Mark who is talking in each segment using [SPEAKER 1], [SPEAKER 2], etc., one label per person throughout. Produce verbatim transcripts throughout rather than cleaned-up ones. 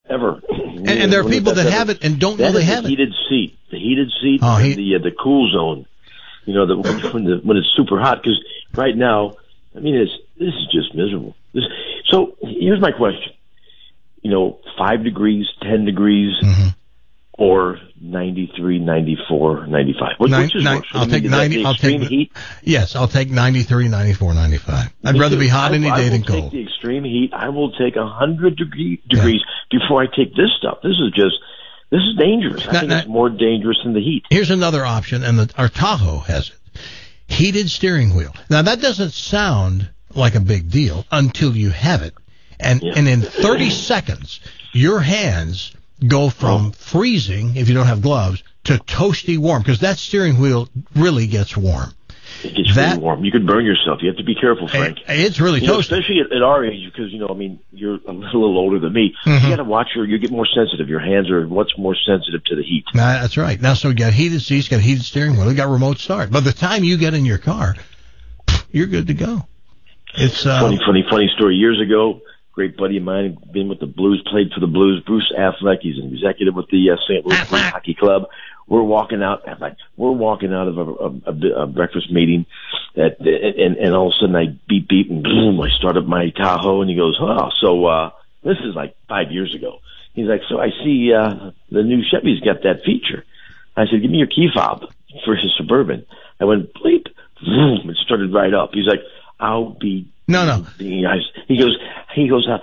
[SPEAKER 1] ever.
[SPEAKER 2] And, and there are people that, that have it and don't know they have
[SPEAKER 1] the
[SPEAKER 2] it.
[SPEAKER 1] Heated seat, the heated seat,
[SPEAKER 2] oh,
[SPEAKER 1] and
[SPEAKER 2] he-
[SPEAKER 1] the uh, the cool zone. You know, the, when when, the, when it's super hot. Because right now, I mean, it's this is just miserable. This, so here's my question. You know, five degrees, ten degrees,
[SPEAKER 2] mm-hmm.
[SPEAKER 1] or ninety-three, ninety-four, ninety-five. Which,
[SPEAKER 2] Nine,
[SPEAKER 1] which is
[SPEAKER 2] nine,
[SPEAKER 1] worse?
[SPEAKER 2] I'll
[SPEAKER 1] I mean,
[SPEAKER 2] take
[SPEAKER 1] is that
[SPEAKER 2] ninety.
[SPEAKER 1] the
[SPEAKER 2] I'll
[SPEAKER 1] extreme
[SPEAKER 2] take
[SPEAKER 1] heat.
[SPEAKER 2] Yes, I'll take ninety-three, ninety-four, ninety-five. I'd rather be hot
[SPEAKER 1] I,
[SPEAKER 2] any
[SPEAKER 1] I
[SPEAKER 2] day
[SPEAKER 1] will
[SPEAKER 2] than
[SPEAKER 1] take
[SPEAKER 2] cold.
[SPEAKER 1] The extreme heat. I will take a hundred degree, degrees yeah. before I take this stuff. This is just this is dangerous. I
[SPEAKER 2] now,
[SPEAKER 1] think
[SPEAKER 2] now,
[SPEAKER 1] it's more dangerous than the heat.
[SPEAKER 2] Here's another option, and the, our Tahoe has it: heated steering wheel. Now that doesn't sound like a big deal until you have it, and
[SPEAKER 1] yeah.
[SPEAKER 2] and in thirty seconds, your hands go from
[SPEAKER 1] oh.
[SPEAKER 2] freezing if you don't have gloves to toasty warm, because that steering wheel really gets warm.
[SPEAKER 1] It gets
[SPEAKER 2] that,
[SPEAKER 1] really warm. You could burn yourself. You have to be careful, Frank.
[SPEAKER 2] It's really
[SPEAKER 1] you
[SPEAKER 2] toasty.
[SPEAKER 1] Know, especially at, at our age, because, you know, I mean, you're a little older than me.
[SPEAKER 2] Mm-hmm.
[SPEAKER 1] You got to watch your, you get more sensitive. Your hands are what's more sensitive to the heat.
[SPEAKER 2] Nah, that's right. Now, so you got heated seats, got heated steering wheel, you got remote start. By the time you get in your car, you're good to go. It's uh,
[SPEAKER 1] funny, funny, funny story. Years ago, great buddy of mine, been with the Blues, played for the Blues, Bruce Affleck. He's an executive with the uh, Saint Louis Blues Hockey Club. We're walking out, Affleck, we're walking out of a, a, a breakfast meeting, at, and, and all of a sudden I beep, beep, and boom, I start up my Tahoe, and he goes, oh, so uh, this is like five years ago. He's like, so I see uh, the new Chevy's got that feature. I said, give me your key fob for his Suburban. I went, bleep, boom, it started right up. He's like, I'll be...
[SPEAKER 2] No, no.
[SPEAKER 1] He goes, he goes, uh,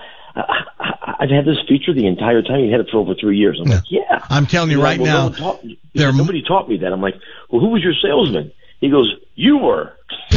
[SPEAKER 1] I, I've had this feature the entire time. He had it for over three years. I'm
[SPEAKER 2] yeah.
[SPEAKER 1] like, yeah.
[SPEAKER 2] I'm telling you
[SPEAKER 1] He's
[SPEAKER 2] right
[SPEAKER 1] like, well,
[SPEAKER 2] now.
[SPEAKER 1] No taught,
[SPEAKER 2] said,
[SPEAKER 1] nobody taught me that. I'm like, well, who was your salesman? He goes, you were.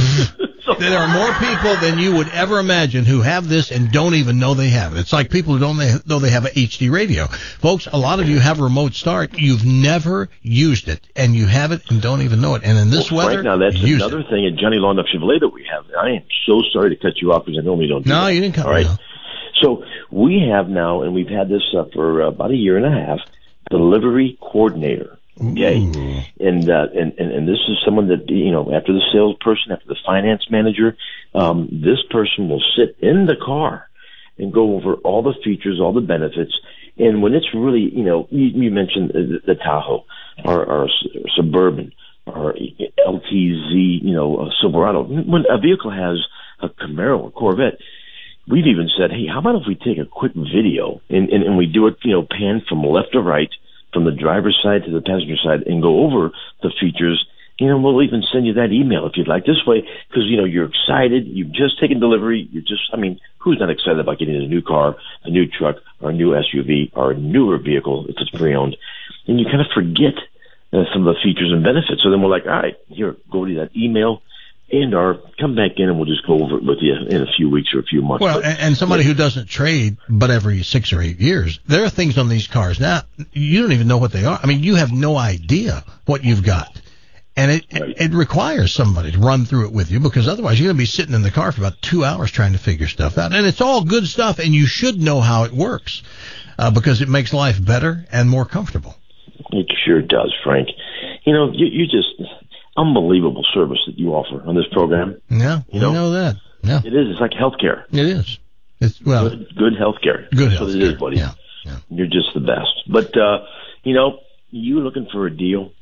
[SPEAKER 2] So, there are more people than you would ever imagine who have this and don't even know they have it. It's like people who don't know they have an H D radio. Folks, a lot of you have remote start. You've never used it, and you have it and don't even know it. And in this
[SPEAKER 1] well,
[SPEAKER 2] weather,
[SPEAKER 1] Frank, now that's
[SPEAKER 2] use
[SPEAKER 1] another
[SPEAKER 2] it.
[SPEAKER 1] thing at Johnny Lawn Up Chevrolet that we have. I am so sorry to cut you off because I normally don't do
[SPEAKER 2] No,
[SPEAKER 1] that.
[SPEAKER 2] you didn't cut
[SPEAKER 1] All
[SPEAKER 2] me
[SPEAKER 1] right?
[SPEAKER 2] off.
[SPEAKER 1] So we have now, and we've had this uh, for uh, about a year and a half, delivery coordinator. Okay,
[SPEAKER 2] Ooh.
[SPEAKER 1] and, uh, and and and this is someone that, you know, after the salesperson, after the finance manager, um, this person will sit in the car and go over all the features, all the benefits. And when it's really, you know, you, you mentioned the, the Tahoe, or, or Suburban, or L T Z, you know, Silverado. When a vehicle has a Camaro or Corvette, we've even said, hey, how about if we take a quick video and, and, and we do it, you know, pan from left to right, from the driver's side to the passenger side, and go over the features. You know, we'll even send you that email if you'd like. This way, because, you know, you're excited. You've just taken delivery. You're just, I mean, who's not excited about getting a new car, a new truck, or a new S U V, or a newer vehicle if it's pre-owned? And you kind of forget uh, some of the features and benefits. So then we're like, all right, here, go to that email, and or come back in, and we'll just go over it with you in a few weeks or a few months.
[SPEAKER 2] Well,
[SPEAKER 1] but,
[SPEAKER 2] and, and somebody who doesn't trade but every six or eight years, there are things on these cars now, you don't even know what they are. I mean, you have no idea what you've got. And it, right. it, it requires somebody to run through it with you, because otherwise you're going to be sitting in the car for about two hours trying to figure stuff out. And it's all good stuff, and you should know how it works, uh, because it makes life better and more comfortable.
[SPEAKER 1] It sure does, Frank. You know, you, you just... unbelievable service that you offer on this program.
[SPEAKER 2] Yeah, you know, know that. Yeah,
[SPEAKER 1] it is. It's like healthcare.
[SPEAKER 2] It is. It's well,
[SPEAKER 1] good, good healthcare.
[SPEAKER 2] Good
[SPEAKER 1] That's
[SPEAKER 2] healthcare.
[SPEAKER 1] what it is, buddy.
[SPEAKER 2] Yeah, yeah.
[SPEAKER 1] You're just the best. But uh, you know, you looking for a deal?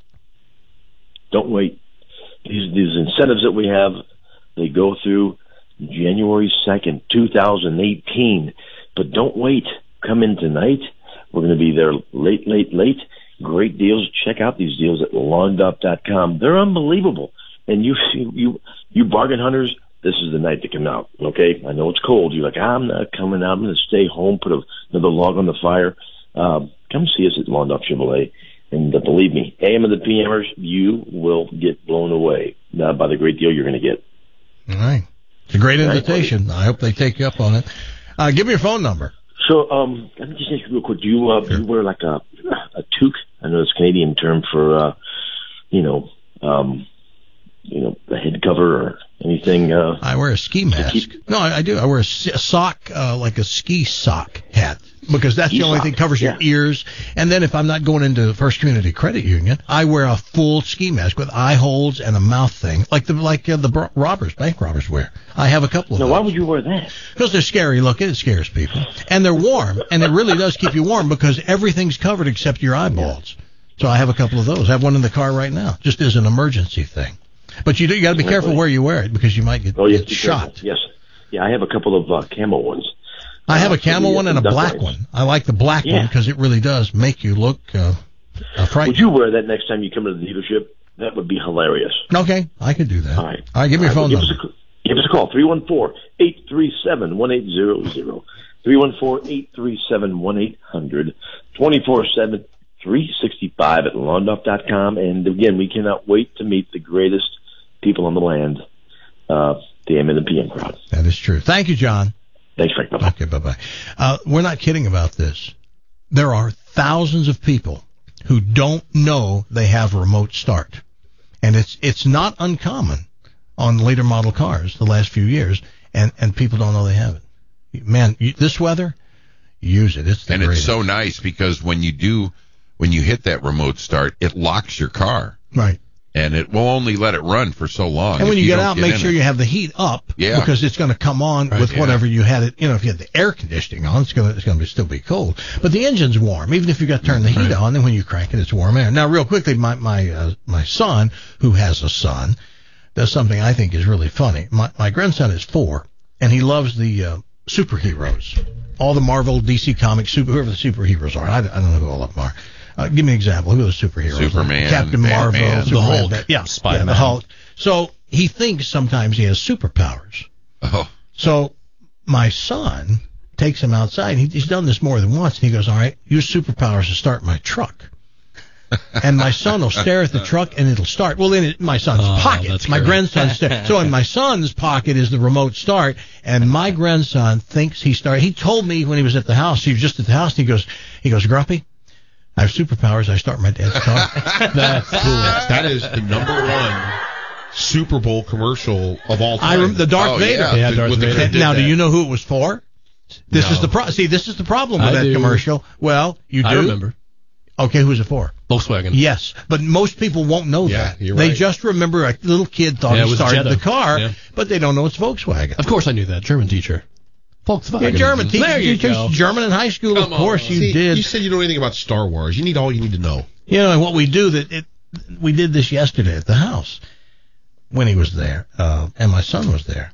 [SPEAKER 1] Don't wait. These these incentives that we have, they go through January second, two thousand eighteen. But don't wait. Come in tonight. We're going to be there late, late, late. Great deals. Check out these deals at lawned up dot com. They're unbelievable. And you, you, you bargain hunters, this is the night to come out. Okay, I know it's cold. You're like, I'm not coming out. I'm going to stay home, put a, another log on the fire. Um, come see us at Lawned Up Chevrolet, and uh, believe me, A M and the P Mers, you will get blown away uh, by the great deal you're going to get.
[SPEAKER 2] All right, it's a great invitation. Right, I hope they take you up on it. Uh, give me your phone number.
[SPEAKER 1] So, um, let me just ask you real quick. Do you, uh,
[SPEAKER 2] sure.
[SPEAKER 1] do you wear like a a toque? I know it's a Canadian term for, uh, you know, um, you know, a head cover or anything? Uh,
[SPEAKER 2] I wear a ski mask.
[SPEAKER 1] Keep...
[SPEAKER 2] No, I, I do. I wear a, a sock, uh, like a ski sock hat, because that's ski the only sock. thing covers yeah. your ears. And then if I'm not going into First Community Credit Union, I wear a full ski mask with eye holes and a mouth thing, like the like uh, the robbers, bank robbers wear. I have a couple of
[SPEAKER 1] now,
[SPEAKER 2] those.
[SPEAKER 1] Why would you wear that?
[SPEAKER 2] Because they're scary looking. It scares people. And they're warm. And it really does keep you warm because everything's covered except your eyeballs. Yeah. So I have a couple of those. I have one in the car right now, just as an emergency thing. But you do, you got to be careful where you wear it because you might get,
[SPEAKER 1] oh, yes,
[SPEAKER 2] get shot.
[SPEAKER 1] Careful. Yes. Yeah, I have a couple of uh, camo ones.
[SPEAKER 2] I have
[SPEAKER 1] uh,
[SPEAKER 2] a camo one and a black
[SPEAKER 1] lines.
[SPEAKER 2] one. I like the black
[SPEAKER 1] yeah.
[SPEAKER 2] one because it really does make you look uh, uh, frightened.
[SPEAKER 1] Would you wear that next time you come to the dealership? That would be hilarious.
[SPEAKER 2] Okay, I could do that.
[SPEAKER 1] All right.
[SPEAKER 2] All right, give me your phone
[SPEAKER 1] give
[SPEAKER 2] number.
[SPEAKER 1] Us a, give us a call, three one four, eight three seven, one eight zero zero. three one four, eight three seven, one eight hundred. twenty-four seven, three sixty-five at lawnduff dot com. And again, we cannot wait to meet the greatest people on the land, uh, the A M and the P M crowd.
[SPEAKER 2] That is true. Thank you, John.
[SPEAKER 1] Thanks, Frank. Bye-bye.
[SPEAKER 2] Okay, bye-bye. Uh, we're not kidding about this. There are thousands of people who don't know they have remote start. And it's it's not uncommon on later model cars the last few years, and, and people don't know they have it. Man, you, this weather, use it. It's the
[SPEAKER 3] And
[SPEAKER 2] greatest.
[SPEAKER 3] It's so nice because when you do, when you hit that remote start, it locks your car.
[SPEAKER 2] Right.
[SPEAKER 3] And it will only let it run for so long.
[SPEAKER 2] And when you,
[SPEAKER 3] you
[SPEAKER 2] get out,
[SPEAKER 3] get
[SPEAKER 2] make sure
[SPEAKER 3] it.
[SPEAKER 2] you have the heat up,
[SPEAKER 3] yeah.
[SPEAKER 2] because it's going to come on
[SPEAKER 3] right,
[SPEAKER 2] with
[SPEAKER 3] yeah.
[SPEAKER 2] whatever you had it. You know, if you had the air conditioning on, it's going to it's going to still be cold. But the engine's warm, even if you got to turn the heat
[SPEAKER 3] right.
[SPEAKER 2] on. Then when you crank it, it's warm air. Now, real quickly, my my uh, my son, who has a son, does something I think is really funny. My my grandson is four, and he loves the uh, superheroes, all the Marvel, D C Comics, super whoever the superheroes are. I, I don't know who all of them are. Uh, give me an example. Who are the superheroes?
[SPEAKER 3] Superman,
[SPEAKER 2] like Captain
[SPEAKER 3] Batman,
[SPEAKER 2] Marvel,
[SPEAKER 3] the
[SPEAKER 2] Superman,
[SPEAKER 4] Hulk,
[SPEAKER 2] Bat- yeah,
[SPEAKER 4] Spider-Man.
[SPEAKER 2] yeah, the Hulk. So he thinks sometimes he has superpowers.
[SPEAKER 3] Oh.
[SPEAKER 2] So my son takes him outside. He, he's done this more than once. And he goes, all right, use superpowers to start my truck. And my son will stare at the truck and it'll start. Well, in it, my son's
[SPEAKER 4] Oh,
[SPEAKER 2] pocket.
[SPEAKER 4] that's
[SPEAKER 2] My
[SPEAKER 4] great.
[SPEAKER 2] grandson's stare. So in my son's pocket is the remote start. And my grandson thinks he started. He told me when he was at the house, he was just at the house, and he goes, he goes, Grumpy, I have superpowers. I start my dad's car.
[SPEAKER 4] That's cool.
[SPEAKER 5] That is the number one Super Bowl commercial of all time.
[SPEAKER 2] I rem- the Darth
[SPEAKER 3] Oh,
[SPEAKER 2] Vader.
[SPEAKER 3] yeah.
[SPEAKER 4] Yeah, Darth
[SPEAKER 5] With the
[SPEAKER 4] Vader.
[SPEAKER 5] kid did
[SPEAKER 2] Now, do
[SPEAKER 5] that.
[SPEAKER 2] you know who it was for? This
[SPEAKER 5] No.
[SPEAKER 2] is the pro- see. This is the problem with
[SPEAKER 4] I
[SPEAKER 2] that
[SPEAKER 4] do.
[SPEAKER 2] commercial. Well, you do.
[SPEAKER 4] I remember.
[SPEAKER 2] Okay, who's it for?
[SPEAKER 4] Volkswagen.
[SPEAKER 2] Yes, but most people won't know
[SPEAKER 5] Yeah,
[SPEAKER 2] that.
[SPEAKER 5] you're
[SPEAKER 2] They
[SPEAKER 5] right.
[SPEAKER 2] just remember a little kid thought
[SPEAKER 4] Yeah, it
[SPEAKER 2] he
[SPEAKER 4] was
[SPEAKER 2] started
[SPEAKER 4] Jetta.
[SPEAKER 2] the car,
[SPEAKER 4] Yeah.
[SPEAKER 2] but they don't know it's Volkswagen.
[SPEAKER 4] Of course I knew that. German teacher. Volkswagen.
[SPEAKER 2] You're German. Teach,
[SPEAKER 4] There you
[SPEAKER 2] you teach
[SPEAKER 4] go.
[SPEAKER 2] German in high school.
[SPEAKER 4] Come
[SPEAKER 2] of course
[SPEAKER 4] on.
[SPEAKER 2] you
[SPEAKER 5] See,
[SPEAKER 2] did.
[SPEAKER 5] You said you know anything about Star Wars. You need all you need to know.
[SPEAKER 2] You know, and what we do that it, we did this yesterday at the house when he was there, uh, and my son was there.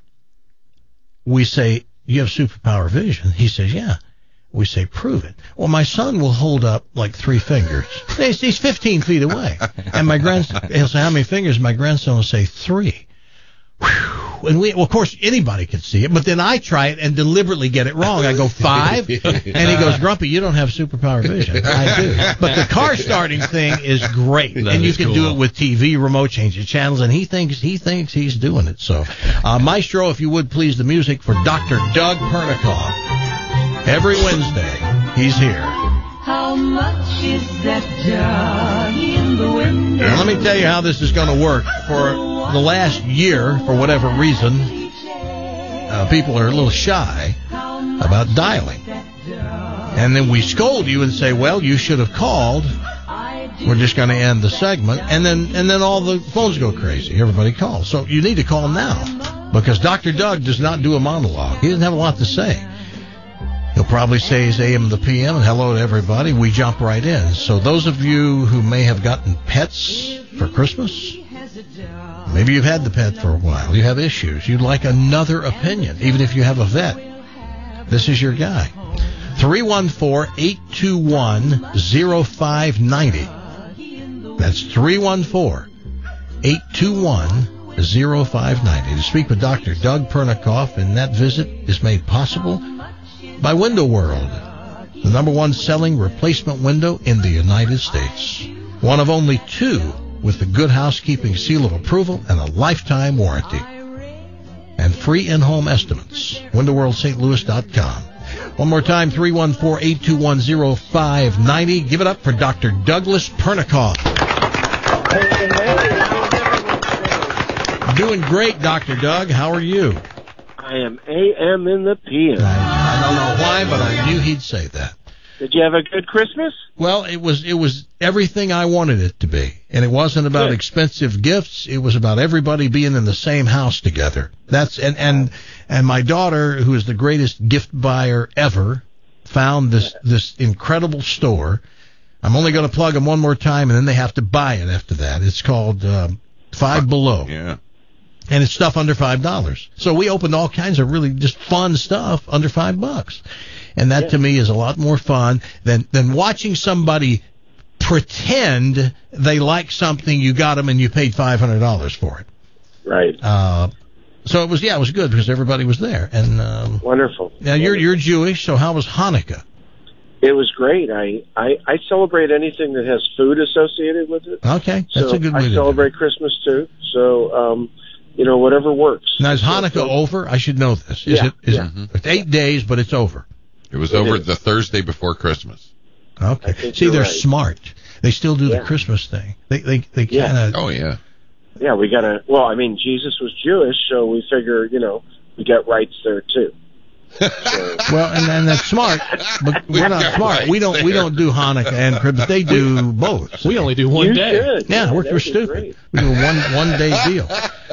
[SPEAKER 2] We say, you have superpower vision. He says, yeah. We say, prove it. Well, my son will hold up like three fingers. He's, he's fifteen feet away. And my grandson, he'll say, how many fingers? My grandson will say, three. Whew. And we, well, of course, anybody can see it, but then I try it and deliberately get it wrong. I go five, and he goes, Grumpy, you don't have superpower vision. I do. But the car starting thing is great,
[SPEAKER 4] That
[SPEAKER 2] and you
[SPEAKER 4] is
[SPEAKER 2] can
[SPEAKER 4] cool.
[SPEAKER 2] do it with T V remote, change the channels, and he thinks he thinks he's doing it. So, uh, Maestro, if you would please, the music for Doctor Doug Pernikoff. Every Wednesday, he's here.
[SPEAKER 6] How much is that dog in the window?
[SPEAKER 2] Now, let me tell you how this is going to work. For the last year, for whatever reason, uh, people are a little shy about dialing. And then we scold you and say, well, you should have called. We're just going to end the segment. And then and then all the phones go crazy. Everybody calls. So you need to call now, because Doctor Doug does not do a monologue. He doesn't have a lot to say. He'll probably say his A M and the P M and hello to everybody. We jump right in. So those of you who may have gotten pets for Christmas, maybe you've had the pet for a while, you have issues, you'd like another opinion, even if you have a vet, this is your guy. three one four, eight two one, zero five nine zero. That's three one four, eight two one, zero five nine zero. To speak with Doctor Doug Pernikoff, and that visit is made possible by Window World, the number one selling replacement window in the United States. One of only two with the Good Housekeeping seal of approval and a lifetime warranty. And free in-home estimates. window world st louis dot com. One more time, three one four, eight two one, zero five nine zero. Give it up for Doctor Douglas Pernikoff. Doing great, Doctor Doug. How are you?
[SPEAKER 7] I am A M in the P M.
[SPEAKER 2] I, I don't know why, but I knew he'd say that.
[SPEAKER 7] Did you have a good Christmas?
[SPEAKER 2] Well, it was it was everything I wanted it to be, and it wasn't about
[SPEAKER 7] Good.
[SPEAKER 2] expensive gifts. It was about everybody being in the same house together. That's and and and my daughter, who is the greatest gift buyer ever, found this this incredible store. I'm only going to plug them one more time, and then they have to buy it after that. It's called um, Five Below.
[SPEAKER 3] Yeah.
[SPEAKER 2] And it's stuff under five dollars. So we opened all kinds of really just fun stuff under five bucks. And that,
[SPEAKER 7] Yeah.
[SPEAKER 2] to me, is a lot more fun than, than watching somebody pretend they like something, you got them, and you paid five hundred dollars for it.
[SPEAKER 7] Right.
[SPEAKER 2] Uh, so it was, yeah, it was good because everybody was there. And um,
[SPEAKER 7] Wonderful.
[SPEAKER 2] now you're you're Jewish, so how was Hanukkah?
[SPEAKER 7] It was great. I, I, I celebrate anything that has food associated with it.
[SPEAKER 2] Okay, that's
[SPEAKER 7] so
[SPEAKER 2] a good way
[SPEAKER 7] I
[SPEAKER 2] to do
[SPEAKER 7] celebrate
[SPEAKER 2] it.
[SPEAKER 7] Christmas too. So, um, you know, whatever works.
[SPEAKER 2] Now, is
[SPEAKER 7] So-
[SPEAKER 2] Hanukkah
[SPEAKER 7] so-
[SPEAKER 2] over? I should know this. Is
[SPEAKER 7] Yeah,
[SPEAKER 2] it? Is
[SPEAKER 7] yeah.
[SPEAKER 2] it? It's eight days, but it's over.
[SPEAKER 3] It was
[SPEAKER 7] It
[SPEAKER 3] over
[SPEAKER 7] is.
[SPEAKER 3] the Thursday before Christmas.
[SPEAKER 2] Okay.
[SPEAKER 7] I think
[SPEAKER 2] See,
[SPEAKER 7] you're
[SPEAKER 2] they're
[SPEAKER 7] right.
[SPEAKER 2] smart. They still do
[SPEAKER 7] Yeah.
[SPEAKER 2] the Christmas thing. They they they
[SPEAKER 7] Yeah.
[SPEAKER 2] kind of.
[SPEAKER 3] Oh, yeah.
[SPEAKER 7] Yeah, we got to, well, I mean, Jesus was Jewish, so we figure, you know, we got rights there too. So,
[SPEAKER 2] Well, and, and that's smart, but
[SPEAKER 3] We've
[SPEAKER 2] we're not
[SPEAKER 3] got
[SPEAKER 2] smart. We don't we
[SPEAKER 3] rights
[SPEAKER 2] don't do Hanukkah and Christmas. They do both.
[SPEAKER 4] We only do one
[SPEAKER 7] you
[SPEAKER 4] day.
[SPEAKER 7] should.
[SPEAKER 2] Yeah, we're,
[SPEAKER 7] that
[SPEAKER 2] we're
[SPEAKER 7] would be
[SPEAKER 2] stupid.
[SPEAKER 7] great.
[SPEAKER 2] We do a one one day deal.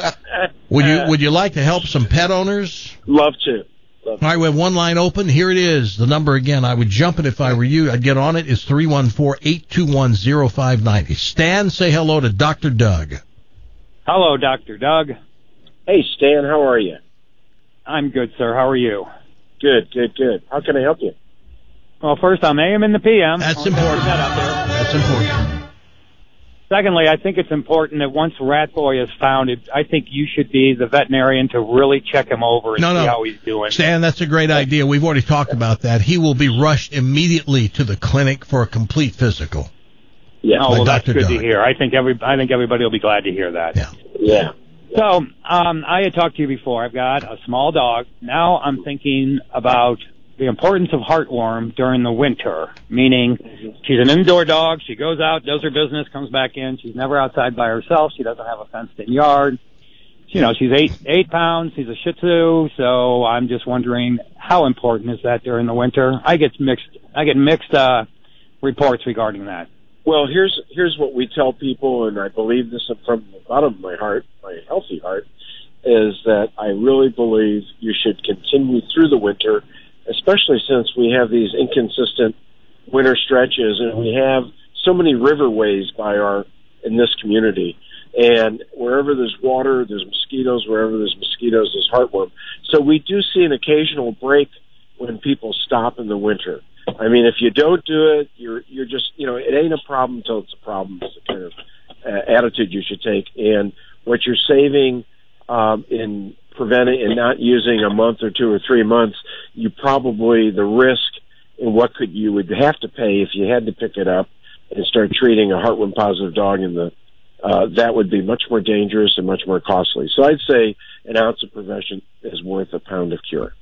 [SPEAKER 2] Would you would you like to help some pet owners?
[SPEAKER 7] Love to. Love
[SPEAKER 2] All right, we have one line open. Here it is. The number again. I would jump it if I were you. I'd get on it. It's three one four, eight two one, zero five nine zero. Stan, say hello to Doctor Doug.
[SPEAKER 8] Hello, Doctor Doug.
[SPEAKER 7] Hey, Stan, how are you?
[SPEAKER 8] I'm good, sir. How are you?
[SPEAKER 7] Good, good, good. How can I help you?
[SPEAKER 8] Well, first, I'm A M in the P M.
[SPEAKER 2] That's
[SPEAKER 8] I'll put
[SPEAKER 2] important.
[SPEAKER 8] that out there.
[SPEAKER 2] That's important.
[SPEAKER 8] Secondly, I think it's important that once Rat Boy is found, it, I think you should be the veterinarian to really check him over and
[SPEAKER 2] No,
[SPEAKER 8] see
[SPEAKER 2] no.
[SPEAKER 8] how he's doing.
[SPEAKER 2] Stan, that's a great idea. We've already talked about that. He will be rushed immediately to the clinic for a complete physical.
[SPEAKER 7] Yeah.
[SPEAKER 8] Oh, well,
[SPEAKER 2] Like
[SPEAKER 8] that's
[SPEAKER 2] Doctor
[SPEAKER 8] good
[SPEAKER 2] Doug.
[SPEAKER 8] to hear. I think every I think everybody will be glad to hear that.
[SPEAKER 2] Yeah.
[SPEAKER 7] Yeah.
[SPEAKER 8] So, um, I had talked to you before. I've got a small dog. Now I'm thinking about the importance of heartworm during the winter, meaning she's an indoor dog. She goes out, does her business, comes back in. She's never outside by herself. She doesn't have a fenced-in yard. You know, she's eight eight pounds. She's a Shih Tzu. So I'm just wondering how important is that during the winter? I get mixed. I get mixed uh, reports regarding that.
[SPEAKER 7] Well, here's here's what we tell people, and I believe this from the bottom of my heart, my healthy heart, is that I really believe you should continue through the winter, especially since we have these inconsistent winter stretches, and we have so many riverways by our in this community. And wherever there's water, there's mosquitoes. Wherever there's mosquitoes, there's heartworm. So we do see an occasional break when people stop in the winter. I mean, if you don't do it, you're you're just, you know, it ain't a problem until it's a problem. It's the kind of uh, attitude you should take. And what you're saving um, in preventing and not using a month or two or three months, you probably, the risk in what could you would have to pay if you had to pick it up and start treating a heartworm positive dog in the, uh, that would be much more dangerous and much more costly. So I'd say an ounce of prevention is worth a pound of cure.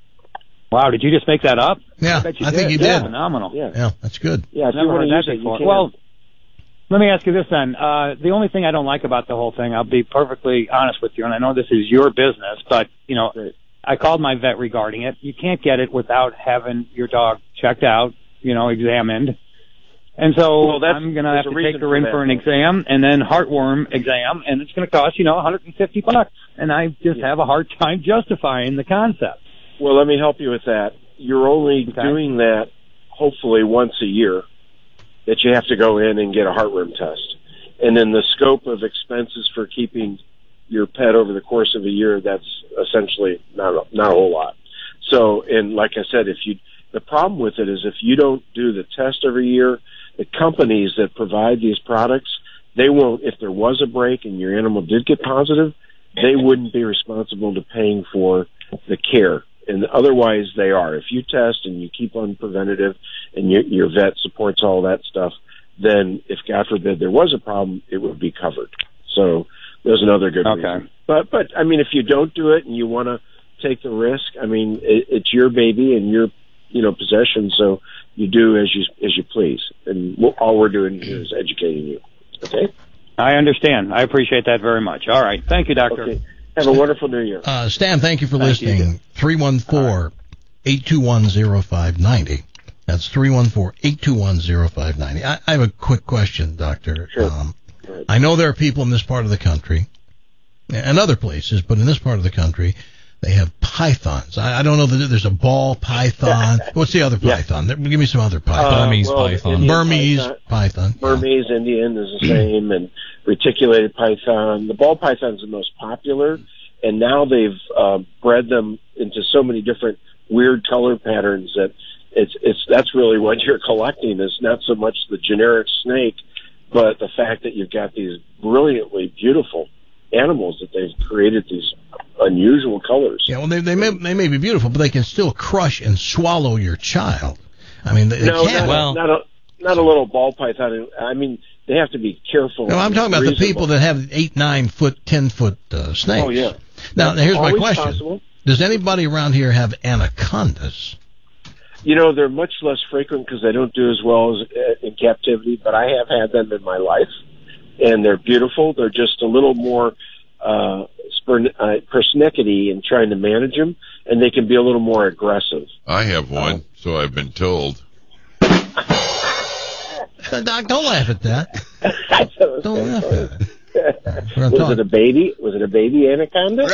[SPEAKER 8] Wow, did you just make that up?
[SPEAKER 2] Yeah,
[SPEAKER 8] I, bet you
[SPEAKER 2] I think
[SPEAKER 8] did.
[SPEAKER 2] you
[SPEAKER 8] Yeah,
[SPEAKER 2] did.
[SPEAKER 8] phenomenal.
[SPEAKER 7] Yeah.
[SPEAKER 2] Yeah, that's good.
[SPEAKER 7] Yeah, if you
[SPEAKER 8] Never
[SPEAKER 7] want
[SPEAKER 8] heard
[SPEAKER 7] to
[SPEAKER 8] that
[SPEAKER 7] use it, you
[SPEAKER 8] before.
[SPEAKER 7] can.
[SPEAKER 8] Well, let me ask you this then. Uh, the only thing I don't like about the whole thing, I'll be perfectly honest with you, and I know this is your business, but, you know,
[SPEAKER 7] Right.
[SPEAKER 8] I called my vet regarding it. You can't get it without having your dog checked out, you know, examined. And so
[SPEAKER 7] Well, that's-
[SPEAKER 8] I'm going to
[SPEAKER 7] there's
[SPEAKER 8] have
[SPEAKER 7] a
[SPEAKER 8] to take
[SPEAKER 7] reason
[SPEAKER 8] her
[SPEAKER 7] for
[SPEAKER 8] in
[SPEAKER 7] that.
[SPEAKER 8] for an exam and then heartworm exam, and it's going to cost, you know, one hundred fifty bucks. And I just
[SPEAKER 7] Yeah.
[SPEAKER 8] have a hard time justifying the concept.
[SPEAKER 7] Well, let me help you with that. You're only
[SPEAKER 8] Okay.
[SPEAKER 7] doing that hopefully once a year, that you have to go in and get a heartworm test. And then the scope of expenses for keeping your pet over the course of a year, that's essentially not a, not a whole lot. So, and like I said, if you, the problem with it is if you don't do the test every year, the companies that provide these products, they won't, if there was a break and your animal did get positive, they wouldn't be responsible to paying for the care. And otherwise they are. If you test and you keep on preventative and your, your vet supports all that stuff, then if God forbid there was a problem, it would be covered. So there's another good
[SPEAKER 8] Okay.
[SPEAKER 7] reason. But, but I mean, if you don't do it and you want to take the risk, I mean, it, it's your baby and your, you know, possession. So you do as you, as you please. And we'll, all we're doing here is educating you. Okay?
[SPEAKER 8] I understand. I appreciate that very much. All right. Thank you, Doctor.
[SPEAKER 7] Okay. Have a wonderful New Year.
[SPEAKER 2] Uh, Stan, thank you for
[SPEAKER 8] Thank you.
[SPEAKER 2] listening. three one four, eight two one, zero five nine zero. That's three one four, eight two one, zero five nine zero. I, I have a quick question, Doctor.
[SPEAKER 7] Sure.
[SPEAKER 2] Um, I know there are people in this part of the country and other places, but in this part of the country, they have pythons. I, I don't know that there's a ball python. What's the other
[SPEAKER 7] Yeah.
[SPEAKER 2] python? There- Give me some other python.
[SPEAKER 7] Uh,
[SPEAKER 4] Burmese
[SPEAKER 7] well,
[SPEAKER 4] python.
[SPEAKER 7] Indian
[SPEAKER 2] Burmese
[SPEAKER 7] python.
[SPEAKER 2] python. yeah.
[SPEAKER 7] Burmese Indian is the same, and reticulated python. The ball python is the most popular, and now they've uh, bred them into so many different weird color patterns that it's it's that's really what you're collecting. Is not so much the generic snake, but the fact that you've got these brilliantly beautiful animals that they've created these unusual colors.
[SPEAKER 2] Yeah, well, they they may they may be beautiful, but they can still crush and swallow your child. I mean, they, they
[SPEAKER 7] No,
[SPEAKER 2] can't.
[SPEAKER 7] not,
[SPEAKER 4] Well-
[SPEAKER 7] a, not a not a little ball python. I mean, they have to be careful.
[SPEAKER 2] No, I'm talking about the
[SPEAKER 7] reasonable.
[SPEAKER 2] people that have eight, nine foot, ten foot uh, snakes.
[SPEAKER 7] Oh yeah.
[SPEAKER 2] Now, here's my
[SPEAKER 7] Always
[SPEAKER 2] question:
[SPEAKER 7] possible.
[SPEAKER 2] does anybody around here have anacondas?
[SPEAKER 7] You know, they're much less frequent because they don't do as well as uh, in captivity, but I have had them in my life, and they're beautiful. They're just a little more uh, spern- uh, persnickety in trying to manage them, and they can be a little more aggressive.
[SPEAKER 3] I have one, so I've been told.
[SPEAKER 2] Uh, Doc, don't laugh at that. Don't laugh at it. We're gonna
[SPEAKER 7] Was
[SPEAKER 2] talk.
[SPEAKER 7] it a baby? Was it a baby anaconda?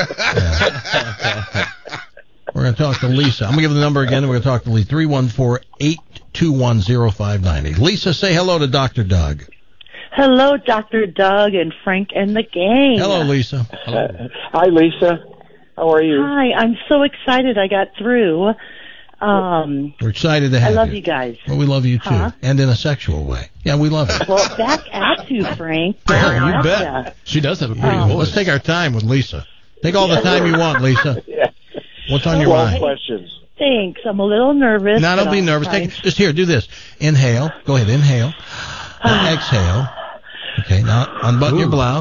[SPEAKER 2] We're going to talk to Lisa. I'm going to give the number again, and we're going to talk to Lisa. three one four, eight two one, zero five nine zero. Lisa, say hello to Doctor Doug.
[SPEAKER 9] Hello, Doctor Doug and Frank and the gang.
[SPEAKER 2] Hello, Lisa.
[SPEAKER 7] Hi, Lisa. How are you?
[SPEAKER 9] Hi, I'm so excited I got through. Um,
[SPEAKER 2] We're excited to
[SPEAKER 9] I
[SPEAKER 2] have
[SPEAKER 9] love
[SPEAKER 2] you.
[SPEAKER 9] you guys.
[SPEAKER 2] Well, we love you, too.
[SPEAKER 9] Huh?
[SPEAKER 2] And in a sexual way. Yeah, we love you.
[SPEAKER 9] Well, back at you, Frank.
[SPEAKER 2] Oh,
[SPEAKER 9] Back
[SPEAKER 2] you
[SPEAKER 9] at
[SPEAKER 2] bet.
[SPEAKER 9] ya.
[SPEAKER 4] She does have a pretty
[SPEAKER 9] Oh.
[SPEAKER 4] voice.
[SPEAKER 2] Let's take our time with Lisa. Take all the time you want, Lisa.
[SPEAKER 7] Yeah.
[SPEAKER 2] What's on your
[SPEAKER 7] Twelve
[SPEAKER 2] mind?
[SPEAKER 7] questions.
[SPEAKER 9] Thanks. I'm a little nervous.
[SPEAKER 2] No,
[SPEAKER 9] but
[SPEAKER 2] don't be
[SPEAKER 9] I'll
[SPEAKER 2] nervous.
[SPEAKER 9] try.
[SPEAKER 2] Take, just here, do this. Inhale. Go ahead, inhale. Now exhale. Okay, now unbutton your blouse.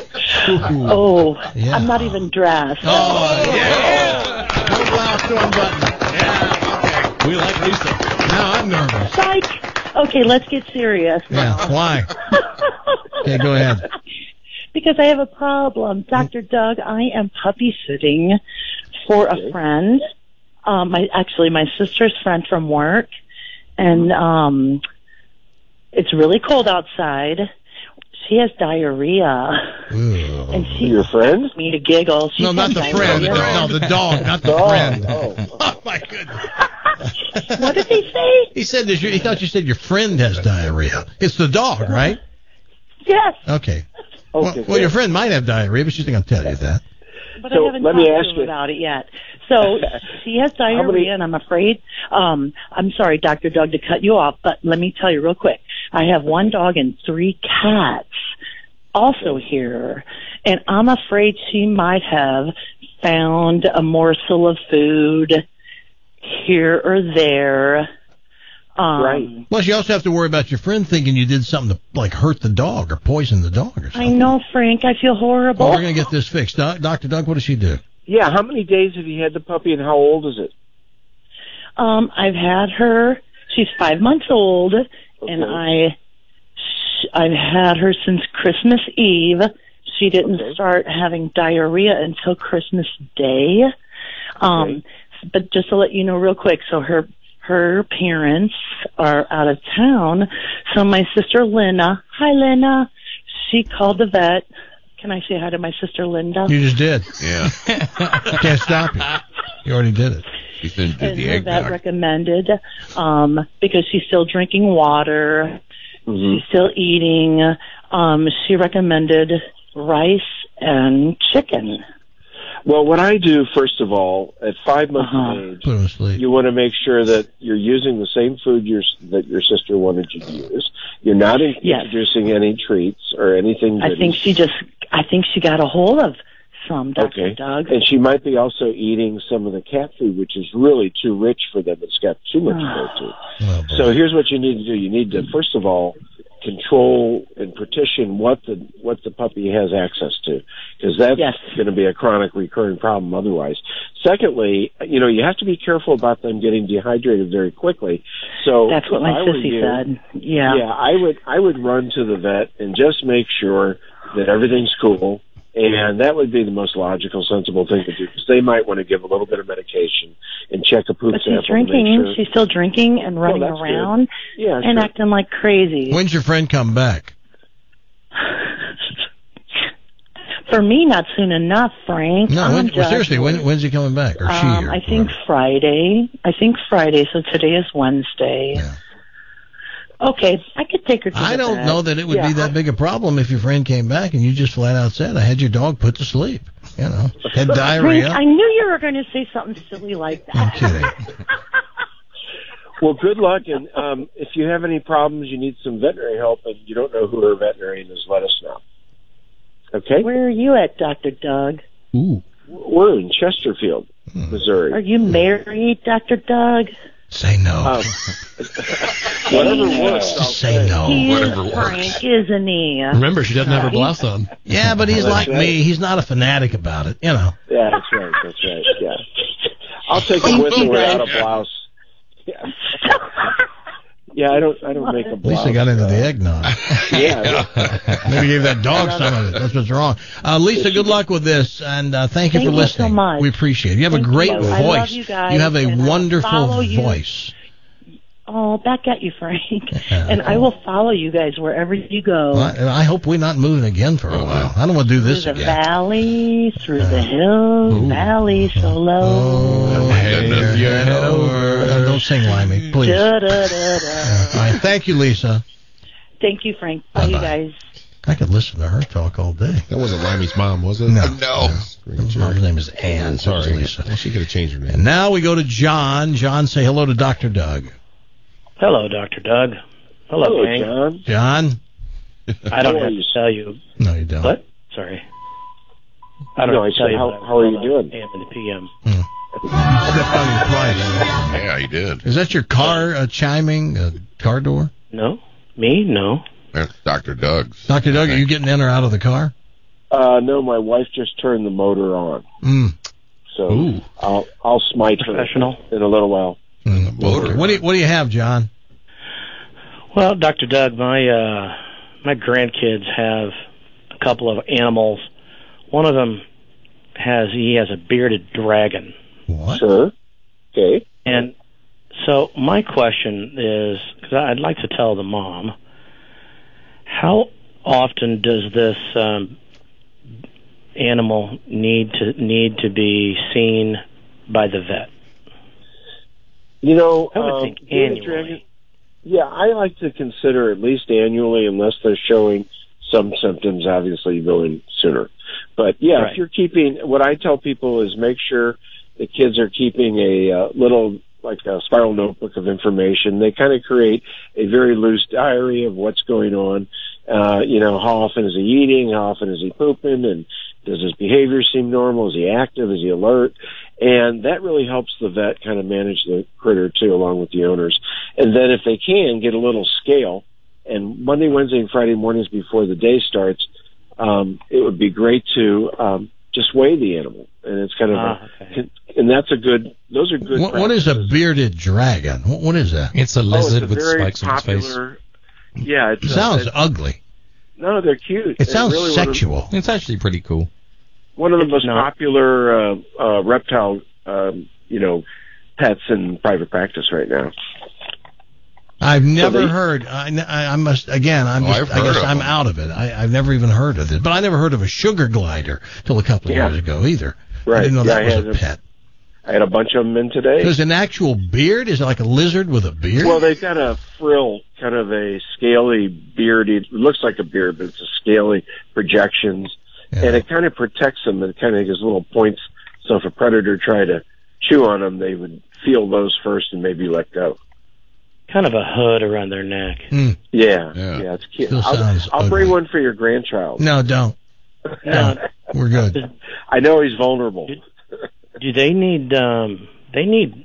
[SPEAKER 9] Oh,
[SPEAKER 2] Yeah.
[SPEAKER 9] I'm not even dressed.
[SPEAKER 2] Oh, yeah. No blouse to unbutton.
[SPEAKER 4] We like Lisa.
[SPEAKER 2] Now I'm nervous.
[SPEAKER 9] Psych. Okay, let's get serious now.
[SPEAKER 2] Yeah, why? Okay, go ahead.
[SPEAKER 9] Because I have a problem. Doctor Doug, I am puppy sitting for a friend. Um, my actually my sister's friend from work, and um, it's really cold outside. She has diarrhea,
[SPEAKER 2] Ooh.
[SPEAKER 9] and she
[SPEAKER 7] Your friend?
[SPEAKER 9] wants me to giggle. She's
[SPEAKER 2] No, not
[SPEAKER 9] had
[SPEAKER 2] the friend.
[SPEAKER 9] diarrhea.
[SPEAKER 2] No, the dog, not the
[SPEAKER 7] Oh,
[SPEAKER 2] friend.
[SPEAKER 7] oh.
[SPEAKER 2] Oh, my goodness.
[SPEAKER 9] What did he say?
[SPEAKER 2] He said this, he thought you said your friend has diarrhea. It's the dog, right?
[SPEAKER 9] Yes,
[SPEAKER 2] Okay.
[SPEAKER 7] Okay,
[SPEAKER 2] Well, well, your
[SPEAKER 7] good.
[SPEAKER 2] friend might have diarrhea, but she's not going to tell you that.
[SPEAKER 9] but
[SPEAKER 7] So,
[SPEAKER 9] I haven't
[SPEAKER 7] let
[SPEAKER 9] talked
[SPEAKER 7] me
[SPEAKER 9] to
[SPEAKER 7] ask
[SPEAKER 9] him
[SPEAKER 7] you-
[SPEAKER 9] about it yet. So she has diarrhea,
[SPEAKER 7] many-
[SPEAKER 9] and I'm afraid. Um, I'm sorry, Doctor Doug, to cut you off, but let me tell you real quick. I have one dog and three cats also here, and I'm afraid she might have found a morsel of food here or there. Um,
[SPEAKER 7] Right.
[SPEAKER 2] Plus, you also have to worry about your friend thinking you did something to, like, hurt the dog or poison the dog or
[SPEAKER 9] I
[SPEAKER 2] something.
[SPEAKER 9] know, Frank. I feel horrible.
[SPEAKER 2] Well, we're going to get this fixed. Doc, Doctor Doug, what does she do?
[SPEAKER 7] Yeah, how many days have you had the puppy, and how old is it?
[SPEAKER 9] Um, I've had her. She's five months old, and
[SPEAKER 7] Okay.
[SPEAKER 9] I, sh- I've had her since Christmas Eve. She didn't
[SPEAKER 7] Okay.
[SPEAKER 9] start having diarrhea until Christmas Day. Um,
[SPEAKER 7] Okay.
[SPEAKER 9] but just to let you know real quick, so her her parents are out of town. So my sister Lena, hi Lena, she called the vet. Can I say hi to my sister Linda?
[SPEAKER 2] You just did.
[SPEAKER 3] Yeah.
[SPEAKER 2] You can't stop you. You already did it.
[SPEAKER 3] She's into
[SPEAKER 9] And
[SPEAKER 3] the
[SPEAKER 9] her
[SPEAKER 3] egg
[SPEAKER 9] vet
[SPEAKER 3] doc.
[SPEAKER 9] recommended, um, because she's still drinking water,
[SPEAKER 7] Mm-hmm.
[SPEAKER 9] she's still eating, um, she recommended rice and chicken.
[SPEAKER 7] Well, what I do, first of all, at five months
[SPEAKER 9] Uh-huh.
[SPEAKER 7] of age,
[SPEAKER 2] Put him to sleep.
[SPEAKER 7] you want to make sure that you're using the same food your, that your sister wanted you to use. You're not in-
[SPEAKER 9] Yes.
[SPEAKER 7] introducing any treats or anything.
[SPEAKER 9] I
[SPEAKER 7] that
[SPEAKER 9] think
[SPEAKER 7] is-
[SPEAKER 9] she just, I think she got a hold of some, Doctor
[SPEAKER 7] Okay.
[SPEAKER 9] Doug.
[SPEAKER 7] And she might be also eating some of the cat food, which is really too rich for them. It's got too much protein.
[SPEAKER 2] Oh, boy.
[SPEAKER 7] So here's what you need to do. You need to, first of all, control and partition what the what the puppy has access to, because that's
[SPEAKER 9] Yes.
[SPEAKER 7] going to be a chronic recurring problem otherwise. Secondly, you know, you have to be careful about them getting dehydrated very quickly. So
[SPEAKER 9] That's what
[SPEAKER 7] if
[SPEAKER 9] my
[SPEAKER 7] I were
[SPEAKER 9] sissy
[SPEAKER 7] you-
[SPEAKER 9] said. Yeah.
[SPEAKER 7] Yeah, I would I would run to the vet and just make sure that everything's cool. And that would be the most logical, sensible thing to do, because they might want to give a little bit of medication and check a poop
[SPEAKER 9] But
[SPEAKER 7] sample
[SPEAKER 9] she's drinking.
[SPEAKER 7] to make sure.
[SPEAKER 9] She's still drinking and running
[SPEAKER 7] that's
[SPEAKER 9] around
[SPEAKER 7] good. Yeah,
[SPEAKER 9] and
[SPEAKER 7] sure.
[SPEAKER 9] acting like crazy.
[SPEAKER 2] When's your friend come back?
[SPEAKER 9] For me, not soon enough, Frank.
[SPEAKER 2] No,
[SPEAKER 9] I'm
[SPEAKER 2] when, well,
[SPEAKER 9] just-
[SPEAKER 2] seriously, when, when's he coming back? Or she?
[SPEAKER 9] Um,
[SPEAKER 2] or
[SPEAKER 9] I think
[SPEAKER 2] whoever?
[SPEAKER 9] Friday. I think Friday. So today is Wednesday.
[SPEAKER 2] Yeah.
[SPEAKER 9] Okay, I could take her to
[SPEAKER 2] I
[SPEAKER 9] the
[SPEAKER 2] don't
[SPEAKER 9] vet.
[SPEAKER 2] know that it would
[SPEAKER 7] Yeah,
[SPEAKER 2] be that
[SPEAKER 7] I-
[SPEAKER 2] big a problem if your friend came back and you just flat out said, I had your dog put to sleep. You know, had
[SPEAKER 9] Frank,
[SPEAKER 2] diarrhea.
[SPEAKER 9] I knew you were going to say something silly like that.
[SPEAKER 2] I'm kidding.
[SPEAKER 7] Well, good luck, and um, if you have any problems, you need some veterinary help, and you don't know who her veterinarian is, let us know. Okay?
[SPEAKER 9] Where are you at, Doctor Doug?
[SPEAKER 2] Ooh.
[SPEAKER 7] We're in Chesterfield, Missouri.
[SPEAKER 9] Are you married, Doctor Doug?
[SPEAKER 2] Say no.
[SPEAKER 7] Um, whatever works, I'll
[SPEAKER 2] Say no.
[SPEAKER 9] He
[SPEAKER 3] whatever
[SPEAKER 9] is
[SPEAKER 3] works.
[SPEAKER 9] Frank, isn't he?
[SPEAKER 5] Remember, she doesn't have her blouse on.
[SPEAKER 2] Yeah, but he's
[SPEAKER 7] That's
[SPEAKER 2] like
[SPEAKER 7] right.
[SPEAKER 2] me. He's not a fanatic about it, you know.
[SPEAKER 7] Yeah, that's right, that's right, yeah. I'll take it with or without a blouse. Yeah. Yeah, I don't I don't make a
[SPEAKER 2] At
[SPEAKER 7] blouse.
[SPEAKER 2] least I got into
[SPEAKER 7] uh,
[SPEAKER 2] the eggnog.
[SPEAKER 7] Yeah.
[SPEAKER 2] Maybe gave that dog some of it. That's what's wrong. Uh, Lisa, good luck with this, and uh, thank you
[SPEAKER 9] Thank
[SPEAKER 2] for
[SPEAKER 9] you
[SPEAKER 2] listening.
[SPEAKER 9] so much.
[SPEAKER 2] We appreciate it. You have
[SPEAKER 9] Thank
[SPEAKER 2] a great
[SPEAKER 9] you.
[SPEAKER 2] voice.
[SPEAKER 9] I love you guys,
[SPEAKER 2] have a
[SPEAKER 9] and I'll
[SPEAKER 2] wonderful
[SPEAKER 9] follow you.
[SPEAKER 2] voice.
[SPEAKER 9] Oh, back at you, Frank. And I will follow you guys wherever you go.
[SPEAKER 2] Well, I, I hope we're not moving again for a while. I don't want to do this
[SPEAKER 9] through the
[SPEAKER 2] again.
[SPEAKER 9] valley, through the hills,
[SPEAKER 2] Ooh.
[SPEAKER 9] valley so low.
[SPEAKER 2] Oh,
[SPEAKER 3] Head
[SPEAKER 2] head,
[SPEAKER 3] your
[SPEAKER 2] head
[SPEAKER 3] head
[SPEAKER 2] over. Uh, don't sing, Limey, please.
[SPEAKER 9] Da, da, da, da.
[SPEAKER 2] All right, thank you, Lisa.
[SPEAKER 9] Thank you, Frank. Bye, you
[SPEAKER 2] Bye-bye.
[SPEAKER 9] guys.
[SPEAKER 2] I could listen to her talk all day.
[SPEAKER 5] That wasn't Limey's mom, was it?
[SPEAKER 2] No.
[SPEAKER 3] No.
[SPEAKER 5] Screen
[SPEAKER 2] Her
[SPEAKER 5] share.
[SPEAKER 2] name is Ann. so it's
[SPEAKER 5] Sorry.
[SPEAKER 2] Lisa.
[SPEAKER 5] Well, she could have changed her name.
[SPEAKER 2] And now we go to John. John, say hello to Doctor Doug.
[SPEAKER 10] Hello, Doctor Doug. Hello,
[SPEAKER 7] Hello,
[SPEAKER 10] gang.
[SPEAKER 7] John.
[SPEAKER 2] John?
[SPEAKER 10] I don't
[SPEAKER 7] How
[SPEAKER 10] have
[SPEAKER 7] are
[SPEAKER 10] to
[SPEAKER 7] you?
[SPEAKER 10] tell you.
[SPEAKER 2] No, you don't.
[SPEAKER 10] What? Sorry. I don't
[SPEAKER 7] No,
[SPEAKER 10] have
[SPEAKER 7] I
[SPEAKER 10] to tell
[SPEAKER 7] said,
[SPEAKER 10] you.
[SPEAKER 7] how-
[SPEAKER 10] but I
[SPEAKER 7] how are you
[SPEAKER 10] was
[SPEAKER 7] doing?
[SPEAKER 10] A M and the P M.
[SPEAKER 2] Stepped on you twice.
[SPEAKER 3] Yeah, he did.
[SPEAKER 2] Is that your car uh, chiming, uh, car door?
[SPEAKER 10] No? Me? No.
[SPEAKER 3] That's Doctor Doug's.
[SPEAKER 2] Doctor Doug, are you getting in or out of the car?
[SPEAKER 7] Uh, no, my wife just turned the motor on,
[SPEAKER 2] Mm.
[SPEAKER 7] so
[SPEAKER 2] Ooh.
[SPEAKER 7] I'll I'll smite her
[SPEAKER 10] Professional.
[SPEAKER 7] in a little while.
[SPEAKER 2] Mm.
[SPEAKER 3] motor.
[SPEAKER 2] What do you What do you have, John?
[SPEAKER 10] Well, Doctor Doug, my uh, my grandkids have a couple of animals. One of them has he has a bearded dragon,
[SPEAKER 2] What?
[SPEAKER 7] Sure. Okay.
[SPEAKER 10] and so my question is, because I'd like to tell the mom, how often does this um, animal need to need to be seen by the vet?
[SPEAKER 7] You know,
[SPEAKER 10] I would
[SPEAKER 7] um,
[SPEAKER 10] think
[SPEAKER 7] bearded
[SPEAKER 10] annually.
[SPEAKER 7] dragon- yeah, I like to consider at least annually, unless they're showing some symptoms. Obviously, going sooner. But yeah,
[SPEAKER 10] Right.
[SPEAKER 7] if you're keeping, what I tell people is make sure the kids are keeping a uh, little, like a spiral notebook of information. They kind of create a very loose diary of what's going on. Uh, you know, how often is he eating? How often is he pooping? And does his behavior seem normal? Is he active? Is he alert? And that really helps the vet kind of manage the critter too, along with the owners. And then if they can, get a little scale. And Monday, Wednesday, and Friday mornings before the day starts, um, it would be great to um, just weigh the animal. And it's kind of,
[SPEAKER 10] Ah,
[SPEAKER 7] a,
[SPEAKER 10] okay.
[SPEAKER 7] and that's a good. Those are good.
[SPEAKER 2] What, what is a
[SPEAKER 7] practices.
[SPEAKER 2] bearded dragon? What, what is that?
[SPEAKER 5] It's a
[SPEAKER 7] Oh, it's
[SPEAKER 5] lizard
[SPEAKER 7] a
[SPEAKER 5] with
[SPEAKER 7] very
[SPEAKER 5] spikes on its face.
[SPEAKER 7] popular. Yeah, it's
[SPEAKER 2] It
[SPEAKER 7] a-
[SPEAKER 2] sounds
[SPEAKER 7] it's-
[SPEAKER 2] ugly.
[SPEAKER 7] no, they're cute.
[SPEAKER 2] It
[SPEAKER 7] They're
[SPEAKER 2] sounds
[SPEAKER 7] really one of-
[SPEAKER 2] sexual.
[SPEAKER 5] It's actually pretty cool.
[SPEAKER 7] One of the
[SPEAKER 10] It's
[SPEAKER 7] most
[SPEAKER 10] not.
[SPEAKER 7] popular uh, uh, reptile, um, you know, pets in private practice right now.
[SPEAKER 2] I've never
[SPEAKER 7] they-
[SPEAKER 2] heard. I, I I must again. I'm
[SPEAKER 3] Oh,
[SPEAKER 2] just.
[SPEAKER 3] I've
[SPEAKER 2] I guess
[SPEAKER 3] heard of
[SPEAKER 2] I'm
[SPEAKER 3] them.
[SPEAKER 2] out of it. I, I've never even heard of it. But I never heard of a sugar glider till a couple of
[SPEAKER 7] Yeah.
[SPEAKER 2] years ago either. I
[SPEAKER 7] Right.
[SPEAKER 2] didn't know
[SPEAKER 7] Yeah,
[SPEAKER 2] that
[SPEAKER 7] I
[SPEAKER 2] was
[SPEAKER 7] had
[SPEAKER 2] a
[SPEAKER 7] a-
[SPEAKER 2] pet.
[SPEAKER 7] I had a bunch of them in today.
[SPEAKER 2] There's an actual beard. Is it like a lizard with a beard?
[SPEAKER 7] Well, they've got a frill, kind of a scaly, bearded. It looks like a beard, but it's a scaly projections,
[SPEAKER 2] Yeah.
[SPEAKER 7] and it kind of protects them. It kind of gives little points, so if a predator tried to chew on them, they would feel those first and maybe let go.
[SPEAKER 10] Kind of a hood around their neck.
[SPEAKER 2] Mm.
[SPEAKER 7] Yeah,
[SPEAKER 3] Yeah.
[SPEAKER 7] yeah, it's cute.
[SPEAKER 2] Still
[SPEAKER 7] I'll,
[SPEAKER 2] sounds
[SPEAKER 7] I'll bring
[SPEAKER 2] ugly.
[SPEAKER 7] one for your grandchild.
[SPEAKER 2] No, don't.
[SPEAKER 10] Now,
[SPEAKER 2] We're good.
[SPEAKER 7] I know he's vulnerable.
[SPEAKER 10] do they need um, they need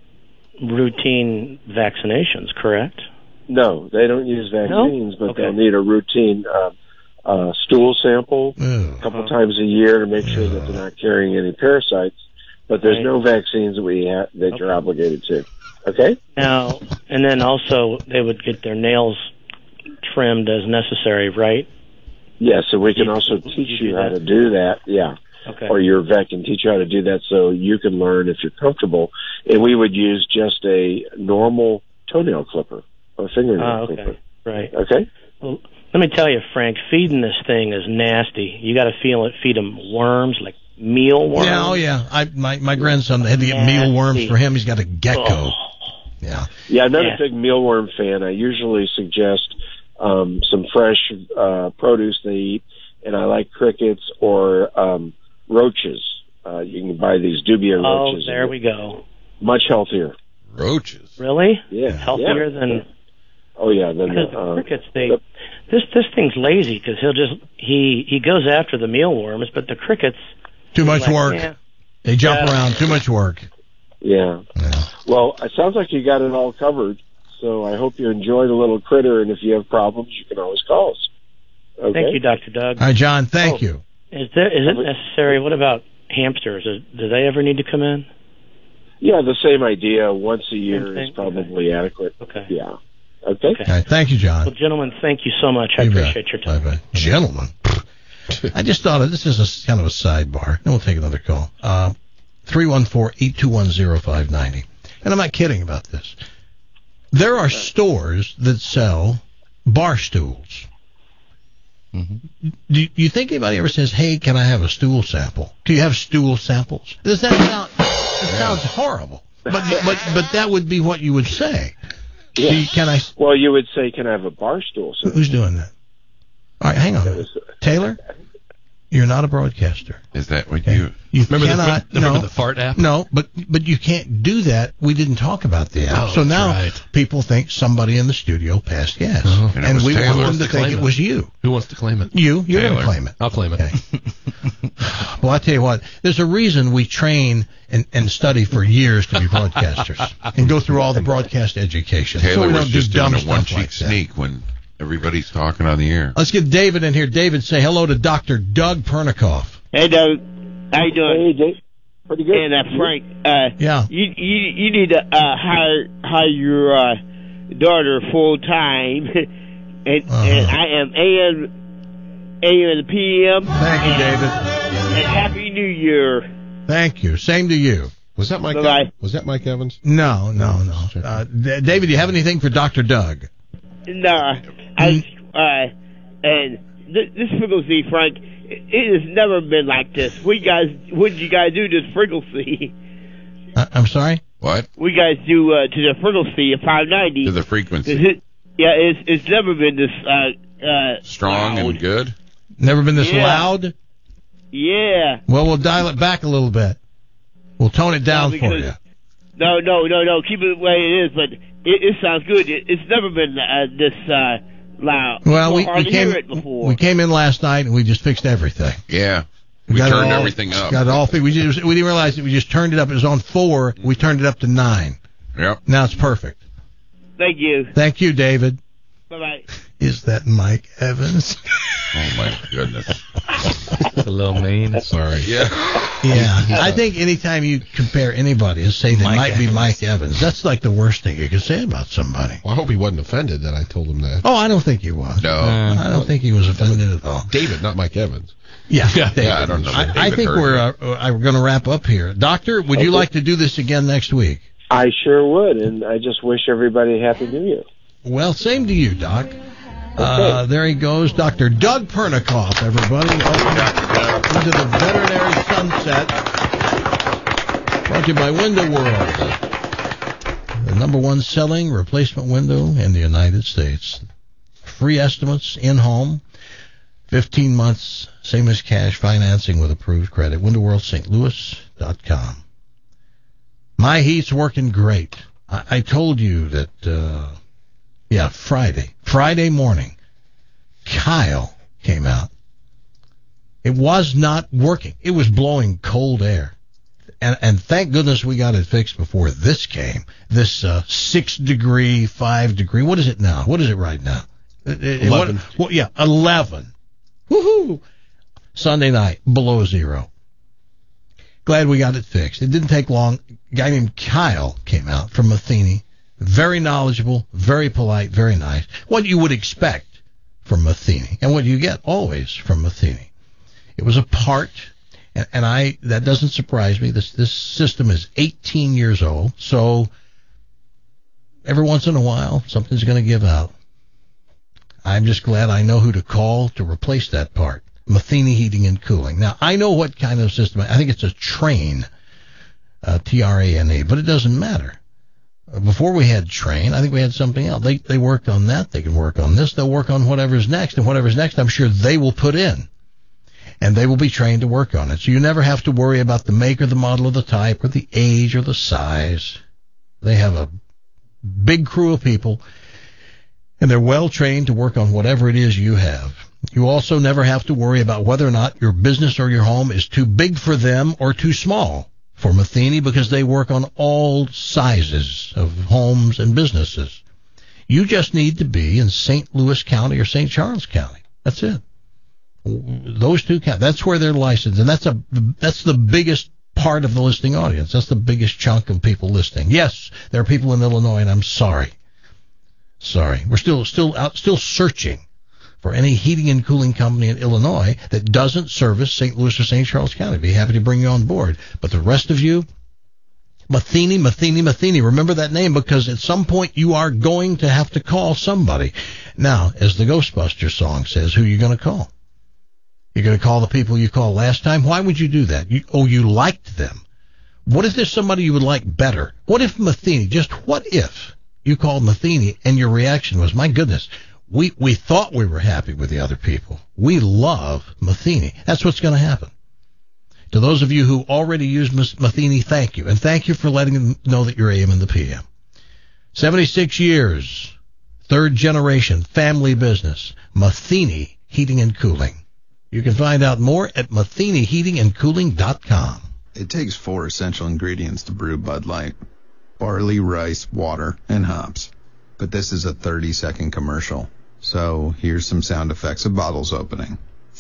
[SPEAKER 10] routine vaccinations? Correct.
[SPEAKER 7] No, they don't use vaccines, but
[SPEAKER 10] Okay.
[SPEAKER 7] they'll need a routine uh, uh, stool sample
[SPEAKER 2] Ew.
[SPEAKER 7] a couple times a year to make sure that they're not carrying any parasites. But there's
[SPEAKER 10] Right.
[SPEAKER 7] no vaccines that we ha- that you're obligated to. Okay.
[SPEAKER 10] Now, and then also they would get their nails trimmed as necessary, right?
[SPEAKER 7] Yeah, so we can
[SPEAKER 10] You-
[SPEAKER 7] also
[SPEAKER 10] would
[SPEAKER 7] teach
[SPEAKER 10] you
[SPEAKER 7] you
[SPEAKER 10] do
[SPEAKER 7] how
[SPEAKER 10] that?
[SPEAKER 7] to do that. Yeah.
[SPEAKER 10] Okay.
[SPEAKER 7] Or your vet can teach you how to do that so you can learn if you're comfortable. And we would use just a normal toenail clipper or fingernail
[SPEAKER 10] Ah, okay.
[SPEAKER 7] clipper.
[SPEAKER 10] Right.
[SPEAKER 7] Okay?
[SPEAKER 10] Well, let me tell you, Frank, feeding this thing is nasty. You got to feel it. Feed him worms, like mealworms.
[SPEAKER 2] Yeah, oh yeah. I my my grandson had to get
[SPEAKER 10] Nasty.
[SPEAKER 2] mealworms for him. He's got a gecko.
[SPEAKER 10] Oh.
[SPEAKER 2] Yeah.
[SPEAKER 7] Yeah, I'm not
[SPEAKER 10] Yeah.
[SPEAKER 7] a big mealworm fan. I usually suggest um, some fresh uh, produce they eat, and I like crickets or um, roaches. Uh, you can buy these dubia
[SPEAKER 10] Oh,
[SPEAKER 7] roaches.
[SPEAKER 10] there we go.
[SPEAKER 7] Much healthier.
[SPEAKER 3] Roaches.
[SPEAKER 10] Really?
[SPEAKER 7] Yeah.
[SPEAKER 10] Healthier
[SPEAKER 7] yeah.
[SPEAKER 10] than
[SPEAKER 7] Oh yeah. Then
[SPEAKER 10] because the
[SPEAKER 7] uh,
[SPEAKER 10] crickets. They this this thing's lazy because he'll just he he goes after the mealworms, but the crickets.
[SPEAKER 2] Too much
[SPEAKER 10] like,
[SPEAKER 2] work.
[SPEAKER 10] yeah.
[SPEAKER 2] They jump
[SPEAKER 10] Yeah.
[SPEAKER 2] around. Too much work.
[SPEAKER 7] yeah.
[SPEAKER 2] Yeah.
[SPEAKER 7] Well, it sounds like you got it all covered. So I hope you enjoy the little critter, and if you have problems, you can always call us. Okay?
[SPEAKER 10] Thank you, Doctor Doug.
[SPEAKER 2] All right, John. Thank
[SPEAKER 7] Oh.
[SPEAKER 2] you.
[SPEAKER 10] Is there is it necessary? What about hamsters? Is, do they ever need to come in?
[SPEAKER 7] Yeah, the same idea. Once a year
[SPEAKER 10] Same
[SPEAKER 7] is
[SPEAKER 10] thing?
[SPEAKER 7] probably adequate.
[SPEAKER 10] Okay.
[SPEAKER 7] Yeah. Okay.
[SPEAKER 10] Okay.
[SPEAKER 2] All right, thank you, John.
[SPEAKER 10] Well, gentlemen, thank you so much. I
[SPEAKER 2] You bet.
[SPEAKER 10] appreciate your time.
[SPEAKER 2] Bye-bye. Gentlemen. I just thought of, this is a kind of a sidebar. Then we'll take another call. Uh, three one four, eight two one, zero five nine zero. And I'm not kidding about this. There are stores that sell bar stools.
[SPEAKER 3] Mm-hmm.
[SPEAKER 2] Do you think anybody ever says, hey, can I have a stool sample? Do you have stool samples? Does that sound, that sounds horrible. But, but, but that would be what you would say.
[SPEAKER 7] Yeah.
[SPEAKER 2] Do you- Can I,
[SPEAKER 7] Well, you would say, "Can I have a bar stool?" So
[SPEAKER 2] who's doing that? All right, hang on. Taylor, you're not a broadcaster.
[SPEAKER 3] Is that what
[SPEAKER 2] Okay?
[SPEAKER 3] you?
[SPEAKER 2] You
[SPEAKER 5] Remember the,
[SPEAKER 2] cannot.
[SPEAKER 5] remember
[SPEAKER 2] no,
[SPEAKER 5] the fart app?
[SPEAKER 2] no, but but you can't do that. We didn't talk about the app,
[SPEAKER 5] Oh,
[SPEAKER 2] so now
[SPEAKER 5] that's right.
[SPEAKER 2] people think somebody in the studio passed gas,
[SPEAKER 5] Uh-huh.
[SPEAKER 3] And it
[SPEAKER 2] and
[SPEAKER 3] was
[SPEAKER 2] we
[SPEAKER 3] Taylor.
[SPEAKER 2] want them
[SPEAKER 5] Wants
[SPEAKER 2] to
[SPEAKER 5] to
[SPEAKER 2] think
[SPEAKER 5] claim
[SPEAKER 2] it
[SPEAKER 5] it.
[SPEAKER 2] was you.
[SPEAKER 5] Who wants to claim it?
[SPEAKER 2] You, you're going to
[SPEAKER 3] Taylor.
[SPEAKER 2] claim it.
[SPEAKER 5] I'll claim it.
[SPEAKER 2] Okay. Well, I tell you what, there's a reason we train and, and study for years to be broadcasters and go through all the broadcast education.
[SPEAKER 3] Taylor
[SPEAKER 2] so we
[SPEAKER 3] was
[SPEAKER 2] don't
[SPEAKER 3] just
[SPEAKER 2] do dumb
[SPEAKER 3] doing a
[SPEAKER 2] stuff
[SPEAKER 3] one-cheek
[SPEAKER 2] like that.
[SPEAKER 3] sneak when everybody's talking on the air.
[SPEAKER 2] Let's get David in here. David, say hello to Doctor Doug Pernikoff.
[SPEAKER 11] Hey, Doug. How you doing?
[SPEAKER 7] Hey, Dave. Pretty good.
[SPEAKER 11] And uh, Frank, uh,
[SPEAKER 2] Yeah.
[SPEAKER 11] you you you need to uh, hire hire your uh, daughter full time, and
[SPEAKER 2] Uh-huh.
[SPEAKER 11] and I am A M A M and P M.
[SPEAKER 2] Thank you, David.
[SPEAKER 11] And Happy New Year.
[SPEAKER 2] Thank you. Same to you.
[SPEAKER 5] Was that Mike?
[SPEAKER 11] Bye-bye.
[SPEAKER 5] Was that Mike Evans?
[SPEAKER 2] No, no, no. Uh, D- David, do you have anything for Doctor Doug?
[SPEAKER 11] Nah, I uh, and th- this frequency, Frank, it, it has never been like this. We guys, what did you guys do to this frequency?
[SPEAKER 2] Uh, I'm sorry?
[SPEAKER 3] What?
[SPEAKER 11] We guys do uh, to the frequency of five ninety.
[SPEAKER 3] To the
[SPEAKER 11] Is
[SPEAKER 3] frequency.
[SPEAKER 11] it, yeah, it's it's never been this uh uh
[SPEAKER 3] Strong
[SPEAKER 11] loud.
[SPEAKER 3] and good?
[SPEAKER 2] Never been this
[SPEAKER 11] Yeah.
[SPEAKER 2] loud?
[SPEAKER 11] Yeah.
[SPEAKER 2] Well, we'll dial it back a little bit. We'll tone it down
[SPEAKER 11] No,
[SPEAKER 2] for
[SPEAKER 11] because-
[SPEAKER 2] you.
[SPEAKER 11] No, no, no, no. Keep it the way it is, but it, it sounds good. It, it's never been uh, this uh, loud.
[SPEAKER 2] Well,
[SPEAKER 11] You
[SPEAKER 2] we,
[SPEAKER 11] don't
[SPEAKER 2] we
[SPEAKER 11] hardly
[SPEAKER 2] came
[SPEAKER 11] hear it before.
[SPEAKER 2] we came in last night and we just fixed everything.
[SPEAKER 3] Yeah. We
[SPEAKER 2] got it
[SPEAKER 3] turned
[SPEAKER 2] all-
[SPEAKER 3] everything up.
[SPEAKER 2] Got it all fixed. We, just, we didn't realize that we just turned it up. It was on four. We turned it up to nine.
[SPEAKER 3] Yep.
[SPEAKER 2] Now it's perfect.
[SPEAKER 11] Thank you.
[SPEAKER 2] Thank you, David.
[SPEAKER 11] Bye bye.
[SPEAKER 2] Is that Mike Evans?
[SPEAKER 3] Oh, my goodness.
[SPEAKER 5] A little mean. Sorry.
[SPEAKER 3] Yeah.
[SPEAKER 2] Yeah. I think anytime you compare anybody and say they
[SPEAKER 5] Mike
[SPEAKER 2] might be
[SPEAKER 5] Evans.
[SPEAKER 2] Mike Evans, that's like the worst thing you could say about somebody.
[SPEAKER 5] Well, I hope he wasn't offended that I told him that.
[SPEAKER 2] Oh, I don't think he was.
[SPEAKER 3] No.
[SPEAKER 2] I don't think he was offended at all.
[SPEAKER 5] David, not Mike Evans.
[SPEAKER 2] Yeah,
[SPEAKER 5] Yeah,
[SPEAKER 2] David.
[SPEAKER 3] yeah, I don't know.
[SPEAKER 2] I,
[SPEAKER 3] David
[SPEAKER 2] I think
[SPEAKER 3] heard
[SPEAKER 2] we're
[SPEAKER 3] it.
[SPEAKER 2] uh, uh, we're going to wrap up here. Doctor, would you
[SPEAKER 7] Okay.
[SPEAKER 2] like to do this again next week?
[SPEAKER 7] I sure would, and I just wish everybody a Happy New Year.
[SPEAKER 2] Well, same to you, Doc. Uh, there he goes, Doctor Doug Pernikoff, everybody. Welcome into the veterinary sunset. Brought to you by Window World, the number one selling replacement window in the United States. Free estimates in home, fifteen months, same as cash financing with approved credit. window world st louis dot com. My heat's working great. I, I told you that. Uh, Yeah, Friday. Friday morning, Kyle came out. It was not working. It was blowing cold air. And and thank goodness we got it fixed before this came. This uh, six degree, five degree. What is it now? What is it right now? It- it-
[SPEAKER 5] Eleven.
[SPEAKER 2] What, what, yeah, eleven. Woohoo! Sunday night, below zero. Glad we got it fixed. It didn't take long. A guy named Kyle came out from Matheny. Very knowledgeable, very polite, very nice. What you would expect from Matheny. And what do you get? Always from Matheny. It was a part, and, and I that doesn't surprise me. This this system is eighteen years old, so every once in a while, something's going to give out. I'm just glad I know who to call to replace that part. Matheny Heating and Cooling. Now, I know what kind of system. I think it's a Trane, uh, T R A N E, but it doesn't matter. Before we had Trane, I think we had something else. They they worked on that. They can work on this. They'll work on whatever's next, and whatever's next, I'm sure they will put in. And they will be trained to work on it. So you never have to worry about the make or the model or the type or the age or the size. They have a big crew of people, and they're well trained to work on whatever it is you have. You also never have to worry about whether or not your business or your home is too big for them or too small for Matheny, because they work on all sizes of homes and businesses. You just need to be in Saint Louis County or Saint Charles County. That's it. Those two counties. That's where they're licensed, and that's a that's the biggest part of the listening audience. That's the biggest chunk of people listening. Yes, there are people in Illinois, and I'm sorry. Sorry. We're still still out still searching for any heating and cooling company in Illinois that doesn't service Saint Louis or Saint Charles County. Be happy to bring you on board. But the rest of you, Matheny, Matheny, Matheny, remember that name, because at some point you are going to have to call somebody. Now, as the Ghostbusters song says, who are you going to call? You're going to call the people you called last time? Why would you do that? You, oh, you liked them. What if there's somebody you would like better? What if Matheny, just what if you called Matheny and your reaction was, my goodness, we, we thought we were happy with the other people. We love Matheny. That's what's going to happen. To those of you who already use Matheny, thank you. And thank you for letting them know that you're A M and the P M. seventy-six years, third generation, family business, Matheny Heating and Cooling. You can find out more at Matheny Heating and Cooling dot com.
[SPEAKER 12] It takes four essential ingredients to brew Bud Light: barley, rice, water, and hops. But this is a thirty-second commercial. So here's some sound effects of bottles opening.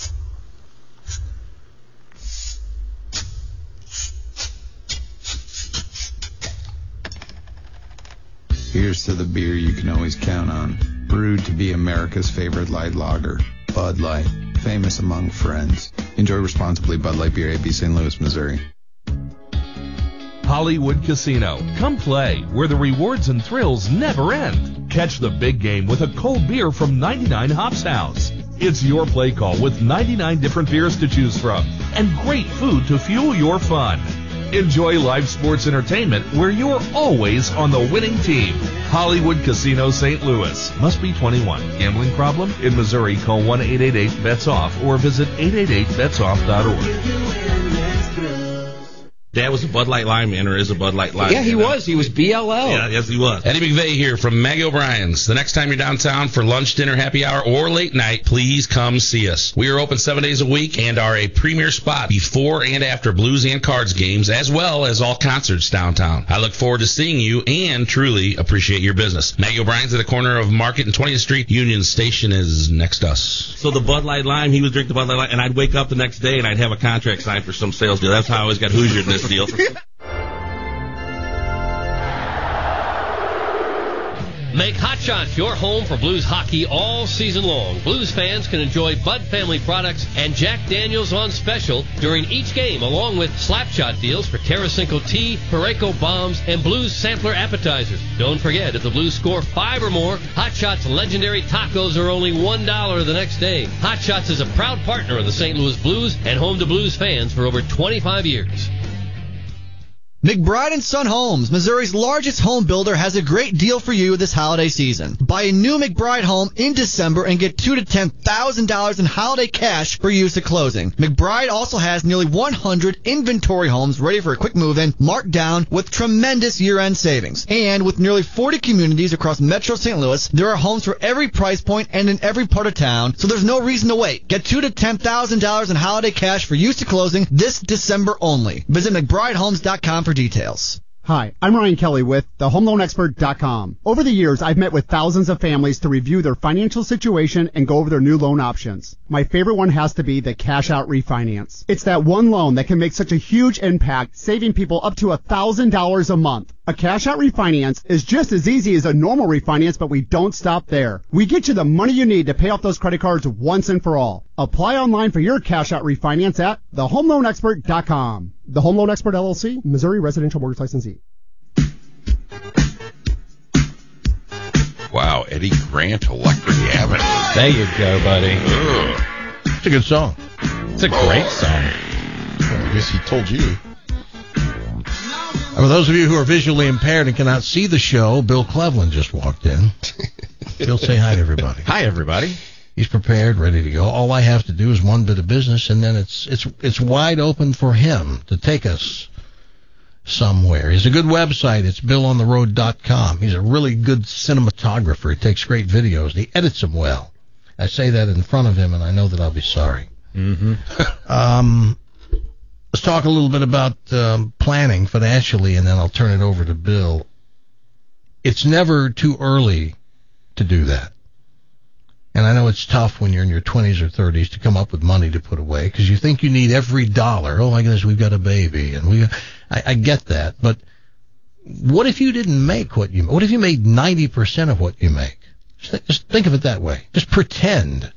[SPEAKER 12] Here's to the beer you can always count on. Brewed to be America's favorite light lager, Bud Light. Famous among friends. Enjoy responsibly. Bud Light Beer, A B, Saint Louis, Missouri.
[SPEAKER 13] Hollywood Casino. Come play, where the rewards and thrills never end. Catch the big game with a cold beer from ninety-nine Hops House. It's your play call with ninety-nine different beers to choose from and great food to fuel your fun. Enjoy live sports entertainment where you're always on the winning team. Hollywood Casino Saint Louis. Must be twenty-one. Gambling problem? In Missouri, call one eight eight eight bets off or visit eight eight eight bets off dot org.
[SPEAKER 4] Dad was a Bud Light lineman, or is a Bud Light lineman.
[SPEAKER 14] Yeah, he was. He was B L L.
[SPEAKER 4] Yeah, yes, he was.
[SPEAKER 15] Eddie McVeigh here from Maggie O'Brien's. The next time you're downtown for lunch, dinner, happy hour, or late night, please come see us. We are open seven days a week and are a premier spot before and after Blues and Cards games, as well as all concerts downtown. I look forward to seeing you and truly appreciate your business. Maggie O'Brien's at the corner of Market and twentieth Street. Union Station is next to us.
[SPEAKER 4] So the Bud Light lime, he would drink the Bud Light lime, and I'd wake up the next day and I'd have a contract signed for some sales deal. That's how I always got Hoosier in this deal.
[SPEAKER 16] Make Hot Shots your home for Blues hockey all season long. Blues fans can enjoy Bud Family products and Jack Daniels on special during each game, along with Slapshot deals for Tarasenko tea, Parayko bombs, and Blues sampler appetizers. Don't forget, if the Blues score five or more, Hot Shots legendary tacos are only one dollar the next day. Hot Shots is a proud partner of the Saint Louis Blues and home to Blues fans for over twenty-five years.
[SPEAKER 17] McBride and Son Homes, Missouri's largest home builder, has a great deal for you this holiday season. Buy a new McBride home in December and get two to ten thousand dollars in holiday cash for use at closing. McBride also has nearly one hundred inventory homes ready for a quick move-in, marked down with tremendous year-end savings. And with nearly forty communities across Metro Saint Louis, there are homes for every price point and in every part of town, so there's no reason to wait. Get two to ten thousand dollars in holiday cash for use at closing this December only. Visit McBride Homes dot com for details.
[SPEAKER 18] Hi, I'm Ryan Kelly with the home loan expert dot com. Over the years, I've met with thousands of families to review their financial situation and go over their new loan options. my favorite one has to be the Cash Out Refinance. It's that one loan that can make such a huge impact, saving people up to one thousand dollars a month. A Cash Out Refinance is just as easy as a normal refinance, but we don't stop there. We get you the money you need to pay off those credit cards once and for all. Apply online for your Cash Out Refinance at the home loan expert dot com. The Home Loan Expert L L C, Missouri Residential Mortgage Licensee.
[SPEAKER 3] Wow, Eddie Grant, Electric Avenue.
[SPEAKER 14] There you go, buddy.
[SPEAKER 3] Ugh.
[SPEAKER 2] It's a good song.
[SPEAKER 14] It's a great song.
[SPEAKER 5] Well, I guess he told you.
[SPEAKER 2] For those of you who are visually impaired and cannot see the show, Bill Cleveland just walked in. Bill, say hi to everybody.
[SPEAKER 14] Hi, everybody.
[SPEAKER 2] He's prepared, ready to go. All I have to do is one bit of business, and then it's it's it's wide open for him to take us somewhere. He's a good website. It's bill on the road dot com. He's a really good cinematographer. He takes great videos. He edits them well. I say that in front of him, and I know that I'll be sorry.
[SPEAKER 14] Mm-hmm.
[SPEAKER 2] um, let's talk a little bit about um, planning financially, and then I'll turn it over to Bill. It's never too early to do that. And I know it's tough when you're in your twenties or thirties to come up with money to put away because you think you need every dollar. Oh, my goodness, we've got a baby. And we, I, I get that. But what if you didn't make what you What if you made ninety percent of what you make? Just, th- just think of it that way. Just pretend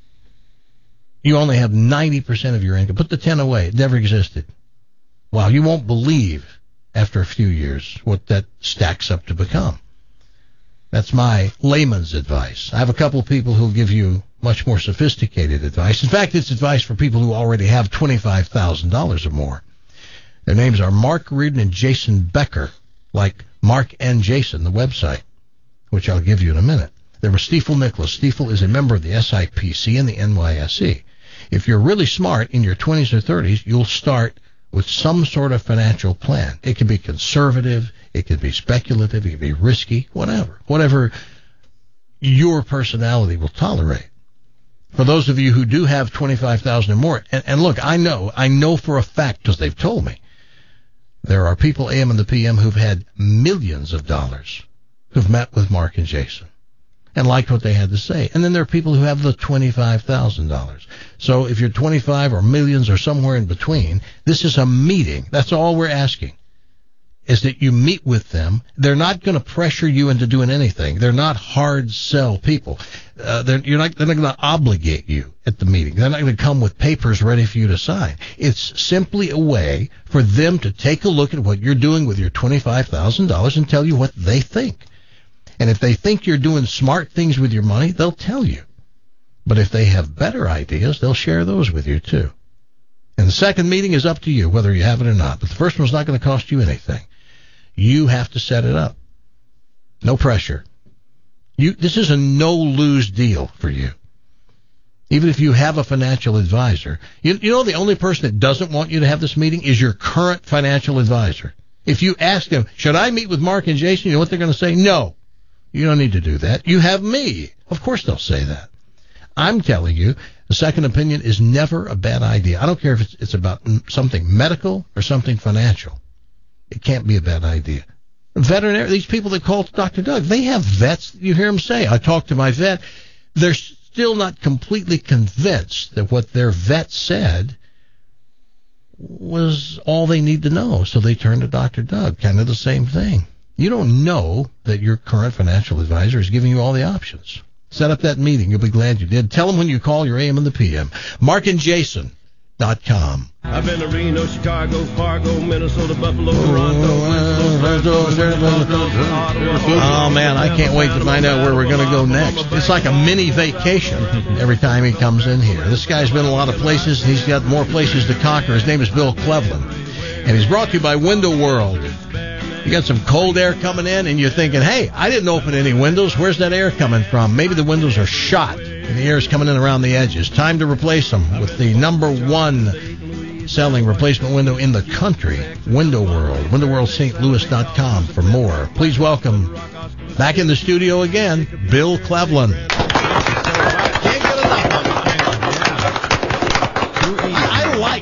[SPEAKER 2] you only have ninety percent of your income. Put the ten away. It never existed. Wow, you won't believe after a few years what that stacks up to become. That's my layman's advice. I have a couple of people who'll give you much more sophisticated advice. In fact, it's advice for people who already have twenty-five thousand dollars or more. Their names are Mark Reardon and Jason Becker, like Mark and Jason, the website, which I'll give you in a minute. There was Stiefel Nicholas. Stiefel is a member of the S I P C and the N Y S E. If you're really smart in your twenties or thirties, you'll start with some sort of financial plan. It can be conservative, it can be speculative, it can be risky, whatever. Whatever your personality will tolerate. For those of you who do have twenty-five thousand dollars or more, and, and look, I know, I know for a fact because they've told me, there are people, A M and the P M, who've had millions of dollars who've met with Mark and Jason and liked what they had to say. And then there are people who have the twenty-five thousand dollars. So if you're twenty-five or millions or somewhere in between, this is a meeting. That's all we're asking, is that you meet with them. They're not going to pressure you into doing anything. They're not hard sell people. Uh, they're, you're not, they're not going to obligate you at the meeting. They're not going to come with papers ready for you to sign. It's simply a way for them to take a look at what you're doing with your twenty-five thousand dollars and tell you what they think. And if they think you're doing smart things with your money, they'll tell you. But if they have better ideas, they'll share those with you too. And the second meeting is up to you, whether you have it or not. But the first one's not going to cost you anything. You have to set it up. No pressure. You, this is a no-lose deal for you. Even if you have a financial advisor. You, you know the only person that doesn't want you to have this meeting is your current financial advisor. If you ask them, should I meet with Mark and Jason, you know what they're going to say? No. You don't need to do that. You have me. Of course they'll say that. I'm telling you, a second opinion is never a bad idea. I don't care if it's, it's about something medical or something financial. It can't be a bad idea. Veterinary, these people that call Doctor Doug, they have vets. You hear them say, I talked to my vet. They're still not completely convinced that what their vet said was all they need to know. So they turn to Doctor Doug, kind of the same thing. You don't know that your current financial advisor is giving you all the options. Set up that meeting. You'll be glad you did. Tell them when you call your A M and the P M. Mark and Jason dot com.
[SPEAKER 19] I've been to Reno, Chicago, Fargo, Minnesota, Buffalo, Toronto.
[SPEAKER 2] Oh, man, I can't wait to find out where we're going to go next. It's like a mini vacation every time he comes in here. This guy's been a lot of places. He's got more places to conquer. His name is Bill Cleveland, and he's brought to you by Window World. You got some cold air coming in, and you're thinking, hey, I didn't open any windows. Where's that air coming from? Maybe the windows are shot, and the air is coming in around the edges. Time to replace them with the number one selling replacement window in the country, Window World. window world st louis dot com for more. Please welcome back in the studio again, Bill Cleveland. I like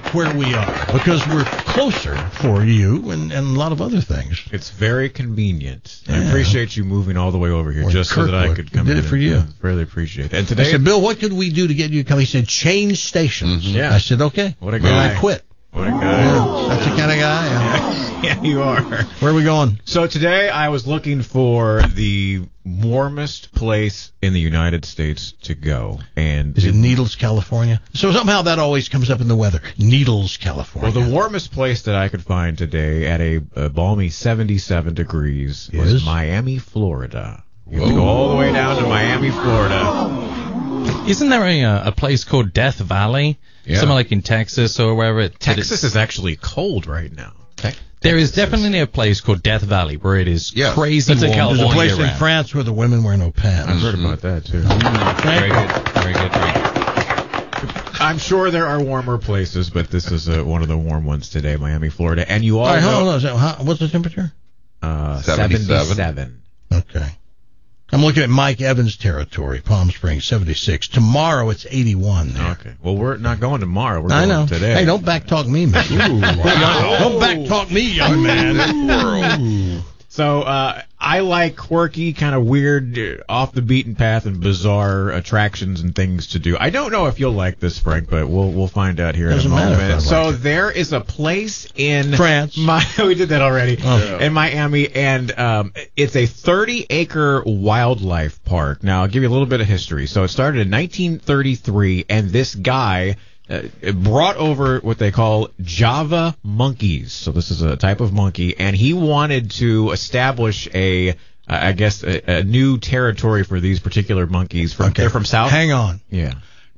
[SPEAKER 2] where we are because we're closer for you and, and a lot of other things.
[SPEAKER 20] It's very convenient.
[SPEAKER 2] Yeah.
[SPEAKER 20] I appreciate you moving all the way over here
[SPEAKER 2] Or
[SPEAKER 20] just so that I
[SPEAKER 2] Kirkwood.
[SPEAKER 20] could come
[SPEAKER 2] Did
[SPEAKER 20] in.
[SPEAKER 2] it for you.
[SPEAKER 20] and, uh, Really appreciate it. And
[SPEAKER 2] I
[SPEAKER 20] today,
[SPEAKER 2] said, Bill, what could we do to get you to come? He said, change stations.
[SPEAKER 20] Mm-hmm. Yeah.
[SPEAKER 2] I said, okay.
[SPEAKER 20] What a
[SPEAKER 2] And
[SPEAKER 20] guy.
[SPEAKER 2] I quit.
[SPEAKER 20] what a guy.
[SPEAKER 2] Yeah, that's the kind of guy. Yeah.
[SPEAKER 20] Yeah, you are.
[SPEAKER 2] Where are we going?
[SPEAKER 20] So today I was looking for the warmest place in the United States to go, and
[SPEAKER 2] Is it Needles, California? So somehow that always comes up in the weather. Needles, California.
[SPEAKER 20] Well, the warmest place that I could find today at a, a balmy seventy-seven degrees was
[SPEAKER 2] Yes.
[SPEAKER 20] Miami, Florida. You have to go all the way down to Miami, Florida.
[SPEAKER 14] Isn't there a, uh, a place called Death Valley?
[SPEAKER 20] Yeah.
[SPEAKER 14] Somewhere like in Texas or wherever. It,
[SPEAKER 20] Texas is actually cold right now.
[SPEAKER 14] There is definitely a place called Death Valley where it is
[SPEAKER 3] Yeah.
[SPEAKER 14] crazy
[SPEAKER 16] That's in
[SPEAKER 14] warm.
[SPEAKER 16] California.
[SPEAKER 2] There's a place
[SPEAKER 14] year
[SPEAKER 2] in
[SPEAKER 14] round.
[SPEAKER 2] France where the women wear no pants.
[SPEAKER 20] I've heard about that too.
[SPEAKER 14] Very good. Very good. Very good.
[SPEAKER 20] I'm sure there are warmer places, but this is uh, one of the warm ones today, Miami, Florida. And you all,
[SPEAKER 2] All right,
[SPEAKER 20] know,
[SPEAKER 2] hold on. So how, what's the temperature?
[SPEAKER 20] uh,
[SPEAKER 3] seventy-seven.
[SPEAKER 20] seventy-seven.
[SPEAKER 2] Okay. I'm looking at Mike Evans territory, Palm Springs, seventy-six. Tomorrow it's eighty-one there.
[SPEAKER 20] Okay. Well, we're not going tomorrow. We're
[SPEAKER 2] I
[SPEAKER 20] going
[SPEAKER 2] know.
[SPEAKER 20] today.
[SPEAKER 2] Hey, don't backtalk me, man. Don't backtalk me, young man.
[SPEAKER 20] So uh, I like quirky, kind of weird, uh, off the beaten path, and bizarre attractions and things to do. I don't know if you'll like this, Frank, but we'll we'll find out here
[SPEAKER 2] Doesn't
[SPEAKER 20] in a
[SPEAKER 2] matter
[SPEAKER 20] moment.
[SPEAKER 2] if I
[SPEAKER 20] So
[SPEAKER 2] like it.
[SPEAKER 20] there is a place in
[SPEAKER 2] France.
[SPEAKER 20] My, we did that already.
[SPEAKER 2] Oh.
[SPEAKER 20] In Miami, and um, it's a thirty acre wildlife park. Now I'll give you a little bit of history. So it started in nineteen thirty-three, and this guy. Uh, it brought over what they call Java monkeys. So this is a type of monkey, and he wanted to establish a, uh, I guess, a, a new territory for these particular monkeys. From
[SPEAKER 2] Okay.
[SPEAKER 20] they're from South.
[SPEAKER 2] Hang on.
[SPEAKER 20] Yeah.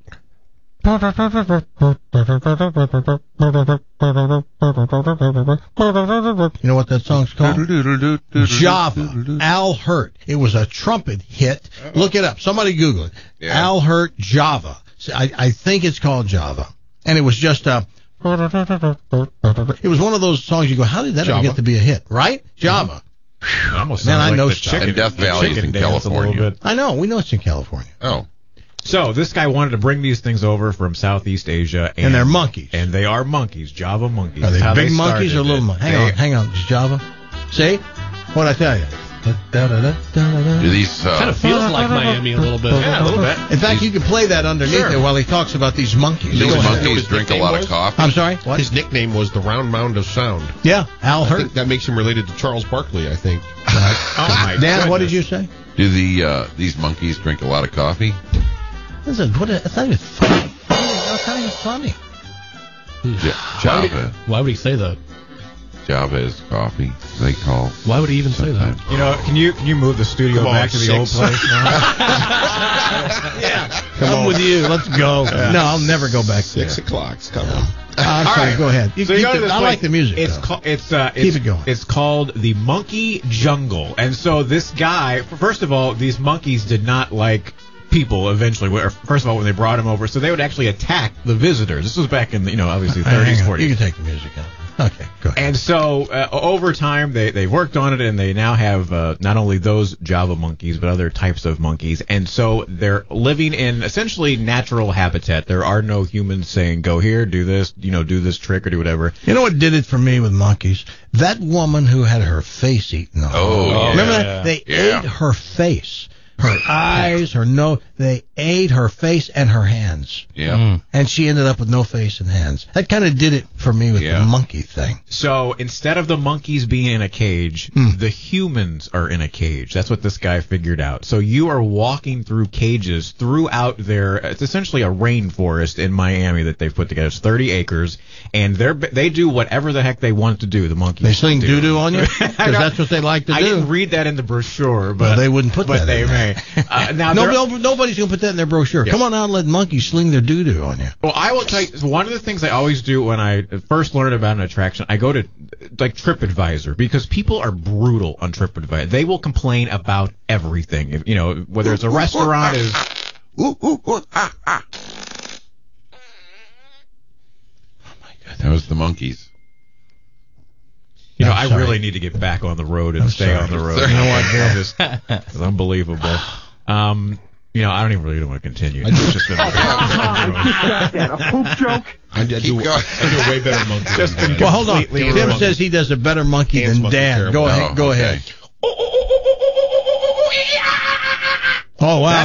[SPEAKER 2] You know what that song's called? Java. Al Hurt. It was a trumpet hit. Look it up. Somebody Google it.
[SPEAKER 3] Yeah.
[SPEAKER 2] Al Hurt Java. So I, I think it's called Java. And it was just a... It was one of those songs you go, how did that ever
[SPEAKER 5] Java.
[SPEAKER 2] get to be a hit? Right? Java.
[SPEAKER 20] Almost
[SPEAKER 2] Man,
[SPEAKER 20] sounds
[SPEAKER 2] I
[SPEAKER 20] like
[SPEAKER 2] know
[SPEAKER 20] the
[SPEAKER 2] stuff.
[SPEAKER 20] chicken,
[SPEAKER 3] And Death Valley is
[SPEAKER 20] chicken
[SPEAKER 3] in
[SPEAKER 20] dance a little
[SPEAKER 3] California.
[SPEAKER 20] bit.
[SPEAKER 2] I know. We know it's in California.
[SPEAKER 3] Oh.
[SPEAKER 20] So this guy wanted to bring these things over from Southeast Asia, and,
[SPEAKER 2] And they're monkeys.
[SPEAKER 20] and they are monkeys, Java monkeys.
[SPEAKER 2] Are they
[SPEAKER 20] That's how
[SPEAKER 2] big
[SPEAKER 20] they
[SPEAKER 2] monkeys or
[SPEAKER 20] started
[SPEAKER 2] little
[SPEAKER 20] it.
[SPEAKER 2] monkeys? Hang
[SPEAKER 20] They-
[SPEAKER 2] on. Hang on. It's Java. See? What'd I tell you?
[SPEAKER 3] Do these uh,
[SPEAKER 16] Kind of feels like Miami a little bit.
[SPEAKER 20] Yeah, a little bit.
[SPEAKER 2] In fact, you can play that underneath
[SPEAKER 20] Sure.
[SPEAKER 2] there while he talks about these monkeys.
[SPEAKER 3] these
[SPEAKER 2] Go ahead.
[SPEAKER 3] monkeys
[SPEAKER 5] his
[SPEAKER 3] drink a
[SPEAKER 5] nickname
[SPEAKER 3] lot
[SPEAKER 5] was?
[SPEAKER 3] of coffee?
[SPEAKER 2] I'm sorry? What?
[SPEAKER 5] His nickname was the Round Mound of Sound.
[SPEAKER 2] Yeah, Al
[SPEAKER 5] I
[SPEAKER 2] Hurt.
[SPEAKER 5] think that makes him related to Charles Barkley, I think.
[SPEAKER 20] Oh my
[SPEAKER 2] Dan, what did
[SPEAKER 20] goodness.
[SPEAKER 2] you say?
[SPEAKER 3] Do the uh, these monkeys drink a lot of coffee?
[SPEAKER 2] Listen, what? It's not even funny. It's not even funny.
[SPEAKER 3] Ja-
[SPEAKER 16] Why would,
[SPEAKER 3] Java.
[SPEAKER 16] he, why would he say that?
[SPEAKER 3] Java is coffee. They call.
[SPEAKER 16] Why would he even say that?
[SPEAKER 20] You know, can you can you move the studio
[SPEAKER 5] Come on,
[SPEAKER 20] back to the old
[SPEAKER 5] six.
[SPEAKER 20] place now?
[SPEAKER 2] Yeah, come with you. Let's go. No, I'll never go back there.
[SPEAKER 5] Six o'clock's coming.
[SPEAKER 2] I'm
[SPEAKER 20] All
[SPEAKER 2] sorry.
[SPEAKER 20] right.
[SPEAKER 2] Go ahead. You
[SPEAKER 20] So you
[SPEAKER 2] keep
[SPEAKER 20] go to
[SPEAKER 2] the-
[SPEAKER 20] this
[SPEAKER 2] I
[SPEAKER 20] place.
[SPEAKER 2] like the music.
[SPEAKER 20] It's
[SPEAKER 2] though.
[SPEAKER 20] ca- it's uh,
[SPEAKER 2] Keep
[SPEAKER 20] it's,
[SPEAKER 2] it going.
[SPEAKER 20] It's called the Monkey Jungle, and so this guy, first of all, these monkeys did not like people. Eventually, Where- first of all, when they brought him over, so they would actually attack the visitors. This was back in the, you know, obviously
[SPEAKER 2] Hang
[SPEAKER 20] thirties,
[SPEAKER 2] on.
[SPEAKER 20] forties.
[SPEAKER 2] You can take the music out. Okay, go ahead.
[SPEAKER 20] And so uh, over time, they they worked on it, and they now have uh, not only those Java monkeys, but other types of monkeys. And so they're living in essentially natural habitat. There are no humans saying, "Go here, do this, you know, do this trick or do whatever."
[SPEAKER 2] You know what did it for me with monkeys? That woman who had her face eaten off.
[SPEAKER 3] Oh, yeah.
[SPEAKER 2] Remember that? They
[SPEAKER 3] Yeah.
[SPEAKER 2] ate her face, her eyes, her nose. They ate her face and her hands.
[SPEAKER 3] Yeah.
[SPEAKER 14] Mm.
[SPEAKER 2] And she ended up with no face and hands. That kind of did it for me with
[SPEAKER 3] Yeah.
[SPEAKER 2] the monkey thing.
[SPEAKER 20] So instead of the monkeys being in a cage,
[SPEAKER 2] Hmm.
[SPEAKER 20] the humans are in a cage. That's what this guy figured out. So you are walking through cages throughout their, it's essentially a rainforest in Miami that they've put together. It's thirty acres, and they're they do whatever the heck they want to do. The monkeys
[SPEAKER 2] They sling
[SPEAKER 20] do.
[SPEAKER 2] doo doo on you because
[SPEAKER 20] I don't-
[SPEAKER 2] that's what they like to
[SPEAKER 20] I
[SPEAKER 2] do.
[SPEAKER 20] didn't read that in the brochure, but
[SPEAKER 2] Well, they wouldn't put
[SPEAKER 20] but
[SPEAKER 2] that
[SPEAKER 20] they
[SPEAKER 2] in
[SPEAKER 20] may.
[SPEAKER 2] there.
[SPEAKER 20] Uh, now
[SPEAKER 2] no,
[SPEAKER 20] there-
[SPEAKER 2] no, nobody's gonna put that in their brochure.
[SPEAKER 20] Yeah.
[SPEAKER 2] Come on out and let monkeys sling their doo doo on you.
[SPEAKER 20] Well, I will tell you, one of the things I always do when I first learn about an attraction, I go to like TripAdvisor, because people are brutal on TripAdvisor. They will complain about everything. If, you know, whether it's a restaurant is.
[SPEAKER 3] Ooh, ooh, ooh, ah, ah. That was the monkeys.
[SPEAKER 20] You know,
[SPEAKER 2] I'm
[SPEAKER 20] I
[SPEAKER 2] sorry.
[SPEAKER 20] really need to get back on the road and
[SPEAKER 2] I'm
[SPEAKER 20] stay
[SPEAKER 2] sorry.
[SPEAKER 20] on the road.
[SPEAKER 3] Sorry.
[SPEAKER 2] You know what, Bill?
[SPEAKER 20] It's, it's unbelievable. Um, You know, I don't even really want to continue. It's just been
[SPEAKER 18] a poop joke.
[SPEAKER 5] I, I, do, I do a way better monkey.
[SPEAKER 20] Just
[SPEAKER 5] than
[SPEAKER 2] Well, hold on.
[SPEAKER 20] completely
[SPEAKER 2] Tim
[SPEAKER 20] wrong.
[SPEAKER 2] says he does a better monkey
[SPEAKER 5] Hands
[SPEAKER 2] than
[SPEAKER 5] must be
[SPEAKER 2] Dan.
[SPEAKER 5] terrible.
[SPEAKER 2] Go ahead.
[SPEAKER 3] Oh,
[SPEAKER 2] Go
[SPEAKER 3] okay.
[SPEAKER 2] ahead. Oh, wow.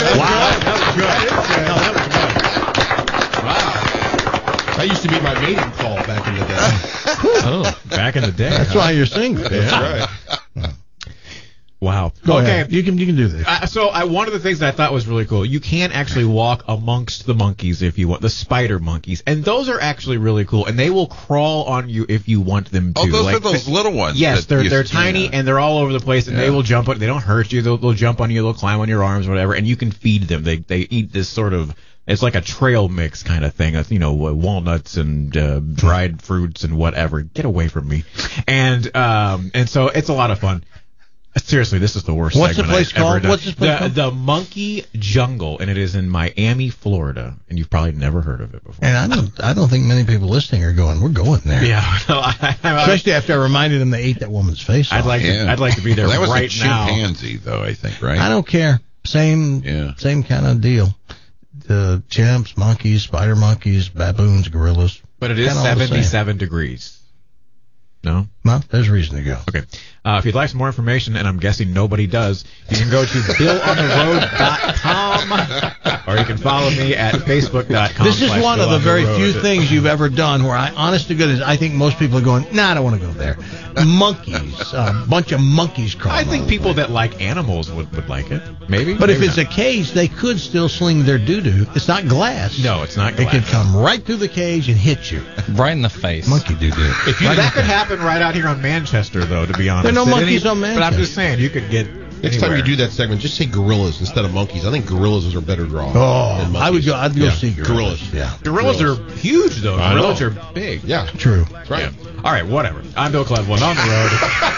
[SPEAKER 5] That used to be my mating call back in the day.
[SPEAKER 20] Oh, back in the day.
[SPEAKER 2] That's
[SPEAKER 20] huh?
[SPEAKER 2] why you're singing.
[SPEAKER 5] That's right.
[SPEAKER 20] Wow.
[SPEAKER 2] Go
[SPEAKER 20] okay.
[SPEAKER 2] ahead. You can, you can do this.
[SPEAKER 20] Uh, so I, one of the things that I thought was really cool, you can actually walk amongst the monkeys if you want, the spider monkeys, and those are actually really cool, and they will crawl on you if you want them to.
[SPEAKER 3] Oh, those
[SPEAKER 20] like,
[SPEAKER 3] are those little ones.
[SPEAKER 20] Yes,
[SPEAKER 3] that
[SPEAKER 20] they're
[SPEAKER 3] you-
[SPEAKER 20] they're tiny
[SPEAKER 3] yeah.
[SPEAKER 20] and they're all over the place, and
[SPEAKER 3] Yeah.
[SPEAKER 20] they will jump on. They don't hurt you. They'll, they'll jump on you. They'll climb on your arms, or whatever, and you can feed them. They they eat this sort of. It's like a trail mix kind of thing, of, you know, walnuts and uh, dried fruits and whatever. Get away from me. And um and so it's a lot of fun. Seriously, this is the worst
[SPEAKER 2] What's the
[SPEAKER 20] segment
[SPEAKER 2] place
[SPEAKER 20] I've ever
[SPEAKER 2] called?
[SPEAKER 20] done.
[SPEAKER 2] What's this place
[SPEAKER 20] the,
[SPEAKER 2] called?
[SPEAKER 20] The Monkey Jungle, and it is in Miami, Florida, and you've probably never heard of it before.
[SPEAKER 2] And I don't, I don't think many people listening are going, we're going there.
[SPEAKER 20] Yeah, no, I, I,
[SPEAKER 2] Especially after I reminded them they ate that woman's face
[SPEAKER 20] I'd
[SPEAKER 2] off.
[SPEAKER 20] like to.
[SPEAKER 3] Yeah.
[SPEAKER 20] I'd like to be there
[SPEAKER 3] Well, that was
[SPEAKER 20] right
[SPEAKER 3] a
[SPEAKER 20] now.
[SPEAKER 3] chimpanzee, though, I think, right?
[SPEAKER 2] I don't care. Same,
[SPEAKER 3] Yeah.
[SPEAKER 2] same kind of deal. The chimps, monkeys, spider monkeys, baboons, gorillas.
[SPEAKER 20] But it is
[SPEAKER 2] Kinda all the same.
[SPEAKER 20] seventy-seven degrees. No?
[SPEAKER 2] Well, there's reason to go.
[SPEAKER 20] Okay. Uh, if you'd like some more information, and I'm guessing nobody does, you can go to bill on the road dot com, or you can follow me at facebook dot com.
[SPEAKER 2] This is one of the very few things you've ever done where I, honest to goodness, I think most people are going, nah, I don't want to go there. Monkeys, a bunch of monkeys crawling.
[SPEAKER 20] I think people that like animals would, would like it. Maybe.
[SPEAKER 2] But if
[SPEAKER 20] Maybe
[SPEAKER 2] it's
[SPEAKER 20] not.
[SPEAKER 2] a cage, they could still sling their doo-doo. It's not glass.
[SPEAKER 20] No, it's not
[SPEAKER 2] It
[SPEAKER 20] glass.
[SPEAKER 2] could come right through the cage and hit you.
[SPEAKER 14] Right in the face.
[SPEAKER 2] Monkey doo-doo.
[SPEAKER 20] If you,
[SPEAKER 2] Right
[SPEAKER 20] that
[SPEAKER 2] in
[SPEAKER 20] could
[SPEAKER 2] the-
[SPEAKER 20] happen right out here on Manchester, though, to be honest.
[SPEAKER 2] There are no
[SPEAKER 20] At
[SPEAKER 2] monkeys
[SPEAKER 20] any-
[SPEAKER 2] on
[SPEAKER 20] But I'm
[SPEAKER 2] Manchester.
[SPEAKER 20] just saying, you could get
[SPEAKER 5] Next
[SPEAKER 20] anywhere.
[SPEAKER 5] time you do that segment, just say gorillas instead of monkeys. I think gorillas are a better draw.
[SPEAKER 2] Oh,
[SPEAKER 5] than monkeys.
[SPEAKER 2] I would go. I'd go
[SPEAKER 5] Yeah.
[SPEAKER 2] see gorillas.
[SPEAKER 5] Gorillas.
[SPEAKER 2] Yeah,
[SPEAKER 20] Gorillas are huge, though.
[SPEAKER 5] I
[SPEAKER 20] Gorillas
[SPEAKER 5] know.
[SPEAKER 20] are big.
[SPEAKER 5] Yeah,
[SPEAKER 2] true.
[SPEAKER 5] that's right.
[SPEAKER 20] Yeah. All right, whatever. I'm Bill Cleveland on the road.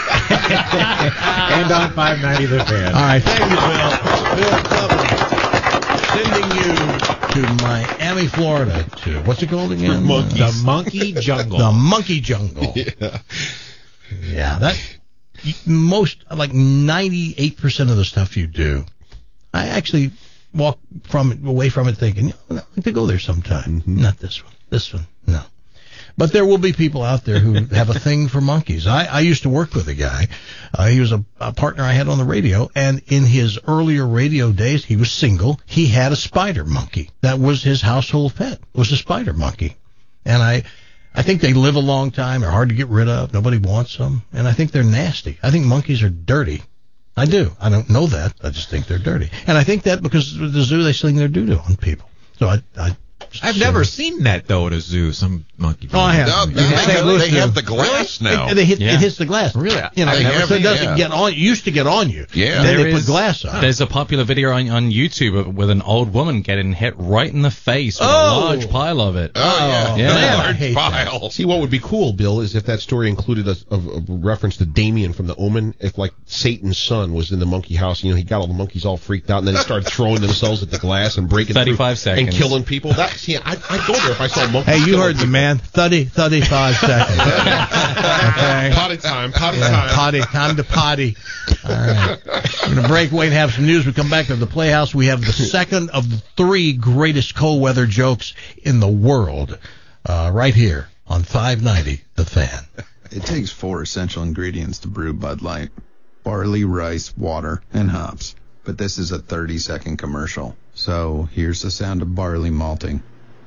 [SPEAKER 20] And on five ninety The Fan.
[SPEAKER 2] All right, thank you, Bill. Bill Cleveland, sending you to Miami, Florida. To what's it called again?
[SPEAKER 20] The Monkey Jungle.
[SPEAKER 2] The Monkey Jungle.
[SPEAKER 5] Yeah.
[SPEAKER 2] Yeah, that most like ninety-eight percent of the stuff you do, I actually walk from it, away from it thinking, you know, I'd like to go there sometime.
[SPEAKER 5] Mm-hmm.
[SPEAKER 2] Not this one. This one, no. But there will be people out there who have a thing for monkeys. I, I used to work with a guy. Uh, he was a, a partner I had on the radio, and in his earlier radio days, he was single. He had a spider monkey. That was his household pet, was a spider monkey. And I... I think they live a long time. They're hard to get rid of. Nobody wants them. And I think they're nasty. I think monkeys are dirty. I do. I don't know that. I just think they're dirty. And I think that because at the zoo they sling their doo-doo on people. So I... I
[SPEAKER 20] I've never seen that, though, at a zoo. Some monkey.
[SPEAKER 2] Oh, I have.
[SPEAKER 3] No,
[SPEAKER 2] You
[SPEAKER 3] they,
[SPEAKER 2] have
[SPEAKER 3] have,
[SPEAKER 2] Saint Louis
[SPEAKER 3] they
[SPEAKER 2] Zoo.
[SPEAKER 3] have the glass
[SPEAKER 2] Really?
[SPEAKER 3] now.
[SPEAKER 2] It, they hit,
[SPEAKER 14] Yeah.
[SPEAKER 2] it hits the glass.
[SPEAKER 20] Really?
[SPEAKER 2] You know,
[SPEAKER 3] They
[SPEAKER 2] so
[SPEAKER 3] have
[SPEAKER 2] it
[SPEAKER 3] it,
[SPEAKER 2] doesn't
[SPEAKER 3] yeah.
[SPEAKER 2] get on. It used to get on you.
[SPEAKER 3] Yeah.
[SPEAKER 2] Then
[SPEAKER 14] There
[SPEAKER 2] they put
[SPEAKER 14] is-
[SPEAKER 2] glass on.
[SPEAKER 14] There's a popular video on, on YouTube with an old woman getting hit right in the face with
[SPEAKER 2] Oh.
[SPEAKER 14] a large pile of it.
[SPEAKER 3] Oh, yeah.
[SPEAKER 14] Yeah.
[SPEAKER 2] Man, I
[SPEAKER 3] Large
[SPEAKER 2] hate that.
[SPEAKER 3] pile.
[SPEAKER 5] See, what would be cool, Bill, is if that story included a, a, a reference to Damien from The Omen. If, like, Satan's son was in the monkey house, you know, he got all the monkeys all freaked out, and then they started throwing themselves at the glass and breaking
[SPEAKER 14] thirty-five
[SPEAKER 5] through
[SPEAKER 14] seconds.
[SPEAKER 5] and killing people. That see, I, I'd go there if I saw monkeys.
[SPEAKER 2] Hey, you
[SPEAKER 5] killing
[SPEAKER 2] heard the
[SPEAKER 5] people.
[SPEAKER 2] man. thirty, thirty-five seconds. Okay.
[SPEAKER 5] Potty time, potty
[SPEAKER 2] Yeah,
[SPEAKER 5] time.
[SPEAKER 2] potty, time to potty. All right. We're going to break, wait, and have some news. We come back to the Playhouse. We have the second of the three greatest cold weather jokes in the world uh, right here on five ninety The Fan.
[SPEAKER 12] It takes four essential ingredients to brew Bud Light: barley, rice, water, and hops. But this is a thirty-second commercial. So here's the sound of barley malting.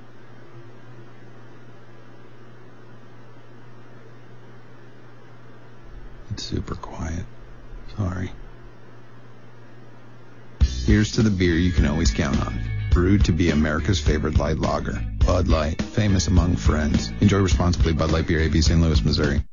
[SPEAKER 12] It's super quiet. Sorry. Here's to the beer you can always count on. Brewed to be America's favorite light lager. Bud Light, famous among friends. Enjoy responsibly. Bud Light Beer, A B, Saint Louis, Missouri.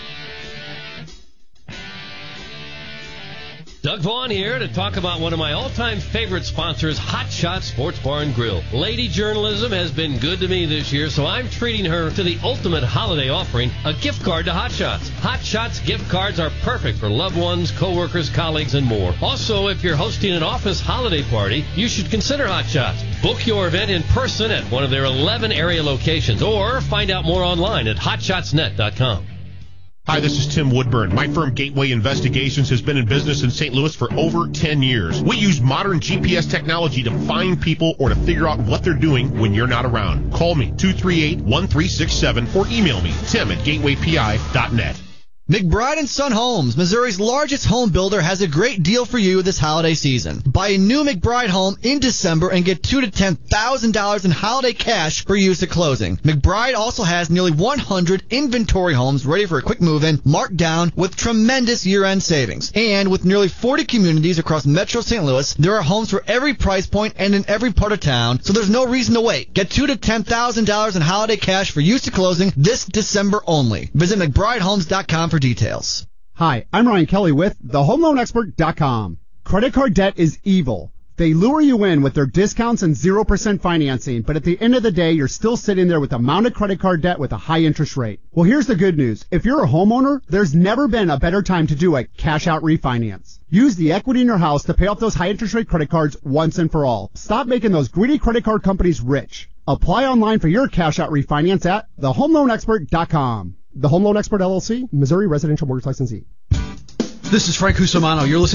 [SPEAKER 16] Doug Vaughn here to talk about one of my all-time favorite sponsors, Hot Shots Sports Bar and Grill. Lady journalism has been good to me this year, so I'm treating her to the ultimate holiday offering, a gift card to Hot Shots. Hot Shots gift cards are perfect for loved ones, coworkers, colleagues, and more. Also, if you're hosting an office holiday party, you should consider Hot Shots. Book your event in person at one of their eleven area locations, or find out more online at hot shots net dot com.
[SPEAKER 5] Hi, this is Tim Woodburn. My firm Gateway Investigations has been in business in Saint Louis for over ten years. We use modern G P S technology to find people or to figure out what they're doing when you're not around. Call me, two three eight, one three six seven, or email me, tim at gateway p i dot net.
[SPEAKER 17] McBride and Son Homes, Missouri's largest home builder, has a great deal for you this holiday season. Buy a new McBride home in December and get two to ten thousand dollars in holiday cash for use at closing. McBride also has nearly one hundred inventory homes ready for a quick move-in, marked down with tremendous year-end savings. And with nearly forty communities across Metro Saint Louis, there are homes for every price point and in every part of town, so there's no reason to wait. Get two to ten thousand dollars in holiday cash for use at closing this December only. Visit McBride Homes dot com for details.
[SPEAKER 18] Hi, I'm Ryan Kelly with the home loan expert dot com. Credit card debt is evil. They lure you in with their discounts and zero percent financing, but at the end of the day, you're still sitting there with a mounted credit card debt with a high interest rate. Well, here's the good news. If you're a homeowner, there's never been a better time to do a cash out refinance. Use the equity in your house to pay off those high interest rate credit cards once and for all. Stop making those greedy credit card companies rich. Apply online for your cash out refinance at the home loan expert dot com. The Home Loan Expert L L C, Missouri Residential Mortgage Licensee.
[SPEAKER 21] This is Frank Cusimano. You're listening